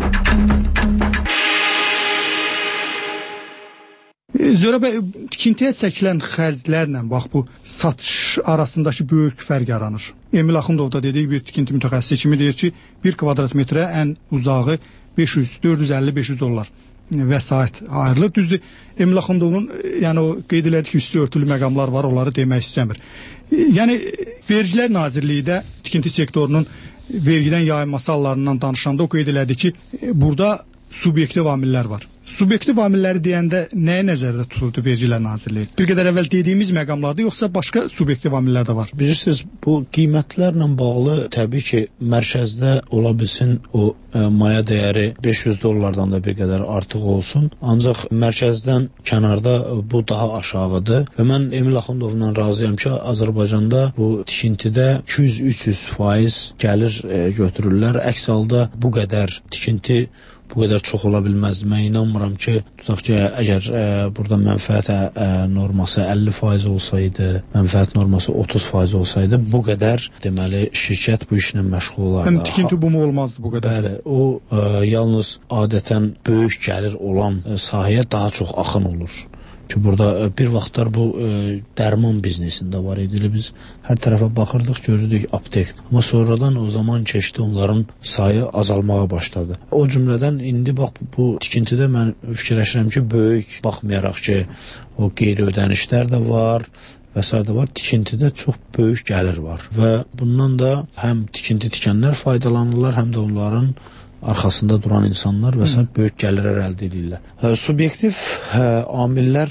Zöhrab bəy, tikintiyə çəkilən xərclərlə bax bu satış arasındakı böyük fərq yaranır. Emil Axundov da dediyi bir tikinti mütəxəssisi kimi deyir ki, 1 kvadrat metrə ən uzağı 450-500 dollar vəsait ayrılır. Düzdür, Emil Axundovun yəni o qeyd elədi ki, üstü örtülü məqamlar var, onları demək istəmir. Yəni Vergilər Nazirliyi də tikinti sektorunun vergidən yayınması hallarından danışanda o qeyd elədi ki, burada subyektiv amillər var. Subyektiv amilləri deyəndə nəyə nəzərdə tutuldu Vergilər Nazirliyi? Bir qədər əvvəl dediyimiz məqamlarda yoxsa başqa subyektiv amillər də var? Bilirsiniz, bu qiymətlərlə bağlı təbii ki, mərkəzdə ola bilsin o maya dəyəri 500 dollardan da bir qədər artıq olsun. Ancaq mərkəzdən kənarda bu daha aşağıdır və mən Emil Axundovla razıyam ki, Azərbaycanda bu tikintidə 200-300% gəlir götürürlər. Əks halda bu qədər tikinti bu qədər çox ola bilməzdi. Mən inanmıram ki, tutaq ki, əgər burada mənfəət norması 50% olsaydı, mənfəət norması 30% olsaydı, bu qədər deməli şirkət bu işlə məşğul olardı. Həm tikinti bumu olmazdı bu qədər. Bəli, o yalnız adətən böyük gəlir olan sahəyə daha çox axın olur. ki, burada bir vaxtlar bu dərman biznesində var idi. Biz hər tərəfə baxırdıq, görürdük aptek. Amma sonradan o zaman keçdi, onların sayı azalmağa başladı. O cümlədən indi bax bu tikintidə mən fikirləşirəm ki, böyük baxmayaraq ki, o qeyri ödənişlər də var və s. da var. Tikintidə çox böyük gəlir var və bundan da həm tikinti tikənlər faydalanırlar, həm də onların arxasında duran insanlar və s. böyük gəlirlər əldə edirlər. Subyektiv amillər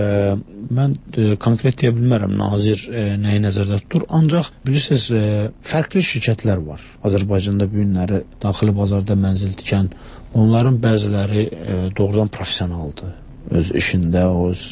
mən konkret deyə bilmərəm, nazir nəyi nəzərdə tutur, ancaq bilirsiniz, fərqli şirkətlər var. Azərbaycanda bu günləri daxili bazarda mənzil tikən, onların bəziləri doğrudan professionaldır. Öz işində, öz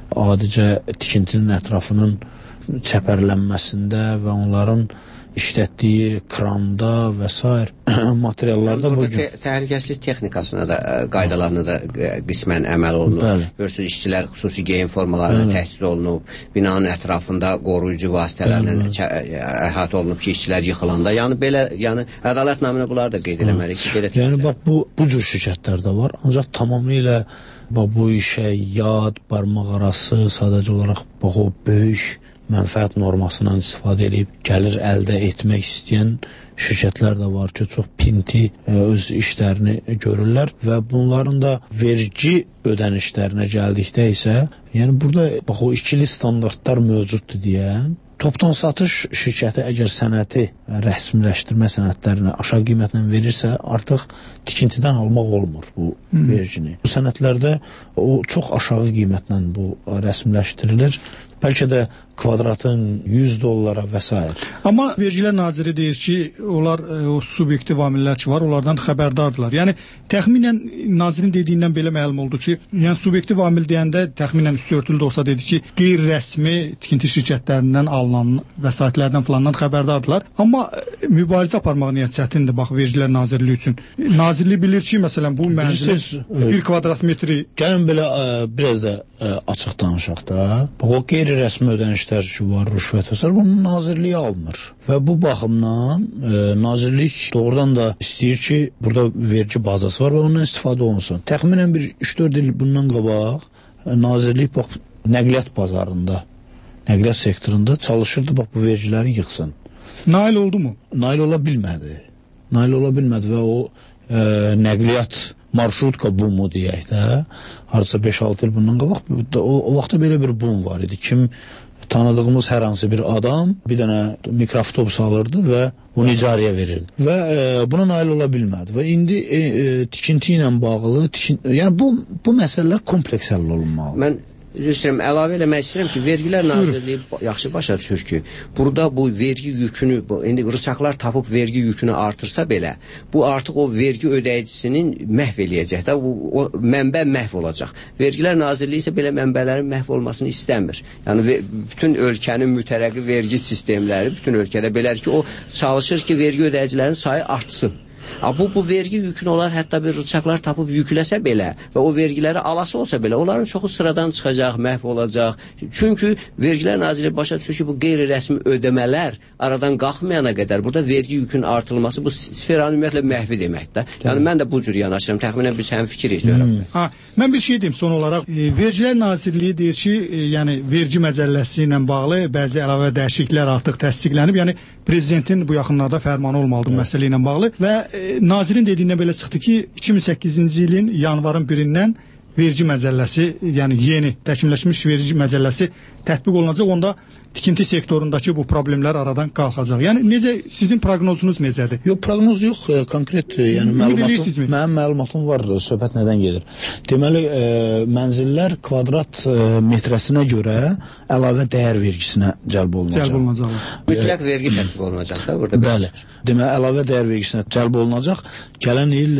adicə tikintinin ətrafının çəpərlənməsində və onların işlətdiyi kranda və s. materiallarda bu gün təhlükəsizlik texnikasına da qaydalarına da qismən əməl olunub. Görürsünüz, işçilər xüsusi geyim formalarına təchiz olunub, binanın ətrafında qoruyucu vasitələrlə əhatə olunub ki, işçilər yıxılanda. Yəni belə, yəni ədalət naminə bunları da qeyd eləməliyik ki, belə. Yəni bax bu cür şirkətlər də var, ancaq tamamilə bu işə yad, barmaq arası, sadəcə olaraq bax o böyük mənfəət normasından istifadə edib gəlir əldə etmək istəyən şirkətlər də var ki, çox pinti öz işlərini görürlər və bunların da vergi ödənişlərinə gəldikdə isə, yəni burada bax o ikili standartlar mövcuddur deyən, topdan satış şirkəti əgər sənəti rəsmiləşdirmə sənədlərini aşağı qiymətlə verirsə, artıq tikintidən almaq olmur bu vergini. Bu sənədlərdə o çox aşağı qiymətlə bu rəsmiləşdirilir. Bəlkə də kvadratın $100 və s. Amma Vergilər Naziri deyir ki, onlar o subyektiv amillər ki var, onlardan xəbərdardırlar. Yəni təxminən nazirin dediyindən belə məlum oldu ki, yəni subyektiv amil deyəndə təxminən üstü örtülü də olsa dedi ki, qeyri-rəsmi tikinti şirkətlərindən alınan vəsaitlərdən falandan xəbərdardırlar. Amma mübarizə aparmaq niyyət çətindir bax Vergilər Nazirliyi üçün. Nazirlik bilir ki, məsələn bu mənzilin 1 kvadrat metri. Gəlin belə biraz da açıq danışaq da. Bax o qeyri-rəsmi ödənişlər ki var, rüşvət və s. bunu nazirliyi almır. Və bu baxımdan nazirlik doğrudan da istəyir ki, burada vergi bazası var və ondan istifadə olunsun. Təxminən bir 3-4 il bundan qabaq nazirlik bax nəqliyyat bazarında, nəqliyyat sektorunda çalışırdı bax bu vergiləri yıxsın. Nail oldu mu? Nail ola bilmədi. Nail ola bilmədi və o nəqliyyat marşrutka bumu deyək də, harca 5-6 il bundan qabaq, o vaxtda belə bir bum var idi. Kim tanıdığımız hər hansı bir adam bir dənə mikroavtobus alırdı və onu icarəyə verirdi. Və buna nail ola bilmədi. Və indi tikinti ilə bağlı, yəni bu məsələlər kompleks həll olunmalı. Mən Rüstəm, əlavə eləmək istəyirəm ki, Vergilər Nazirliyi yaxşı başa düşür ki, burada bu vergi yükünü, indi rıçaqlar tapıb vergi yükünü artırsa belə, bu artıq o vergi ödəyicisinin məhv eləyəcək də, o mənbə məhv olacaq. Vergilər Nazirliyi isə belə mənbələrin məhv olmasını istəmir. Yəni, bütün ölkənin mütərəqqi vergi sistemləri, bütün ölkədə belədir ki, o çalışır ki, vergi ödəyicilərin sayı artsın. Bu vergi yükünü onlar hətta bir rıçaqlar tapıb yükləsə belə və o vergiləri alası olsa belə, onların çoxu sıradan çıxacaq, məhv olacaq. Çünki Vergilər Nazirliyi başa düşür ki, bu qeyri-rəsmi ödəmələr aradan qalxmayana qədər burada vergi yükünün artırılması bu sferanın ümumiyyətlə məhvi deməkdir. Yəni mən də bu cür yanaşıram. Təxminən biz həmfikir edirik. Mən bir şey deyim son olaraq. Vergilər Nazirliyi deyir ki, yəni vergi məcəlləsi ilə bağlı bəzi əlavə dəyişikliklər artıq təsdiqlənib. Yəni prezidentin bu yaxınlarda fərmanı olmalıdır məsələ ilə bağlı və nazirin dediyindən belə çıxdı ki, 2008-ci ilin yanvarın 1-dən vergi məcəlləsi, yəni yeni təkmilləşmiş vergi məcəlləsi tətbiq olunacaq. Onda tikinti sektorundakı bu problemlər aradan qalxacaq. Yəni necə, sizin proqnozunuz necədir? Yox, proqnoz yox, konkret, yəni mənim məlumatım var, söhbət nədən gedir. Deməli, mənzillər kvadrat metrəsinə görə əlavə dəyər vergisinə cəlb olunacaq. Mütləq vergi tətbiq olunacaq da burada. Bəli. Deməli, əlavə dəyər vergisinə cəlb olunacaq. Gələn il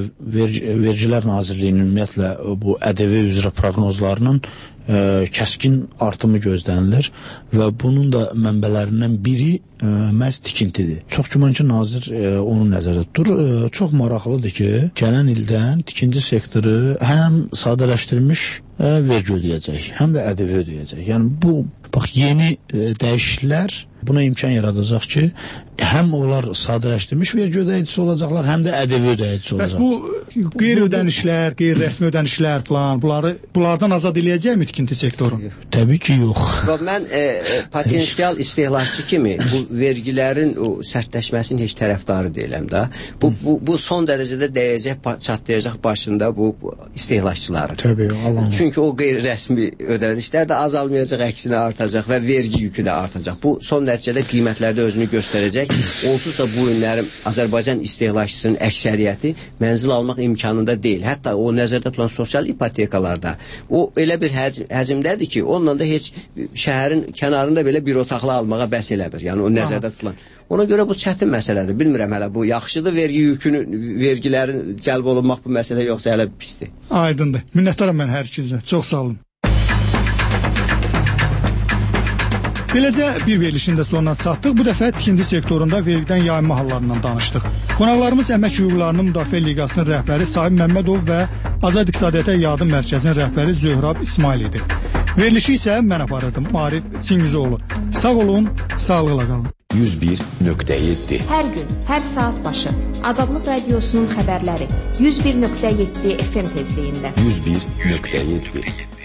Vergilər Nazirliyinin ümumiyyətlə bu ƏDV üzrə proqnozlarının kəskin artımı gözlənilir və bunun da mənbələrindən biri məhz tikintidir. Çox güman ki, nazir onu nəzərdə tutur. Çox maraqlıdır ki, gələn ildən tikinti sektoru həm sadələşdirilmiş vergi ödəyəcək, həm də ƏDV ödəyəcək. Yəni bu, bax, yeni dəyişikliklər Buna imkan yaradacaq ki, həm onlar sadələşdirilmiş vergi ödəyicisi olacaqlar, həm də ƏDV ödəyicisi olacaq. Bəs bu qeyri-ödənişlər, qeyri-rəsmi ödənişlər falan, bunlardan azad eləyəcəkmi tikinti sektoru? Təbii ki, yox. Mən potensial istehlakçı kimi bu vergilərin o sərtləşməsinin heç tərəfdarı deyiləm də. Bu son dərəcədə dəyəcək, çatlayacaq başında bu istehlakçıları. Təbii, Allah. Çünki o qeyri-rəsmi ödənişlər də azalmayacaq, əksinə artacaq və vergi yükü də artacaq. Bu son nəticədə qiymətlərdə özünü göstərəcək. Onsuz da bu günlərin Azərbaycan istehlakçısının əksəriyyəti mənzil almaq imkanında deyil. Hətta o nəzərdə tutulan sosial ipotekalarda o elə bir həcmdədir ki, onunla da heç şəhərin kənarında belə bir otaqlı almağa bəs elə bir. Yəni o nəzərdə tutulan. Ona görə bu çətin məsələdir. Bilmirəm hələ bu yaxşıdır vergilərin cəlb olunmaq bu məsələ yoxsa hələ pisdir. Aydındır. Minnətdaram mən hər ikinizə. Çox sağ olun. Beləcə bir verilişin də sonuna çatdıq. Bu dəfə tikinti sektorunda vergidən yayınma hallarından danışdıq. Qonaqlarımız Əmək Hüquqlarının Müdafiə Liqasının rəhbəri Sahib Məmmədov və Azad İqtisadiyyata Yardım Mərkəzinin rəhbəri Zöhrab İsmail idi. Verilişi isə mən aparırdım, Arif Çingizoğlu. Sağ olun, sağlıqla qalın. 101.7 Hər gün, hər saat başı Azadlıq Radiosunun xəbərləri 101.7 FM tezliyində. 101.7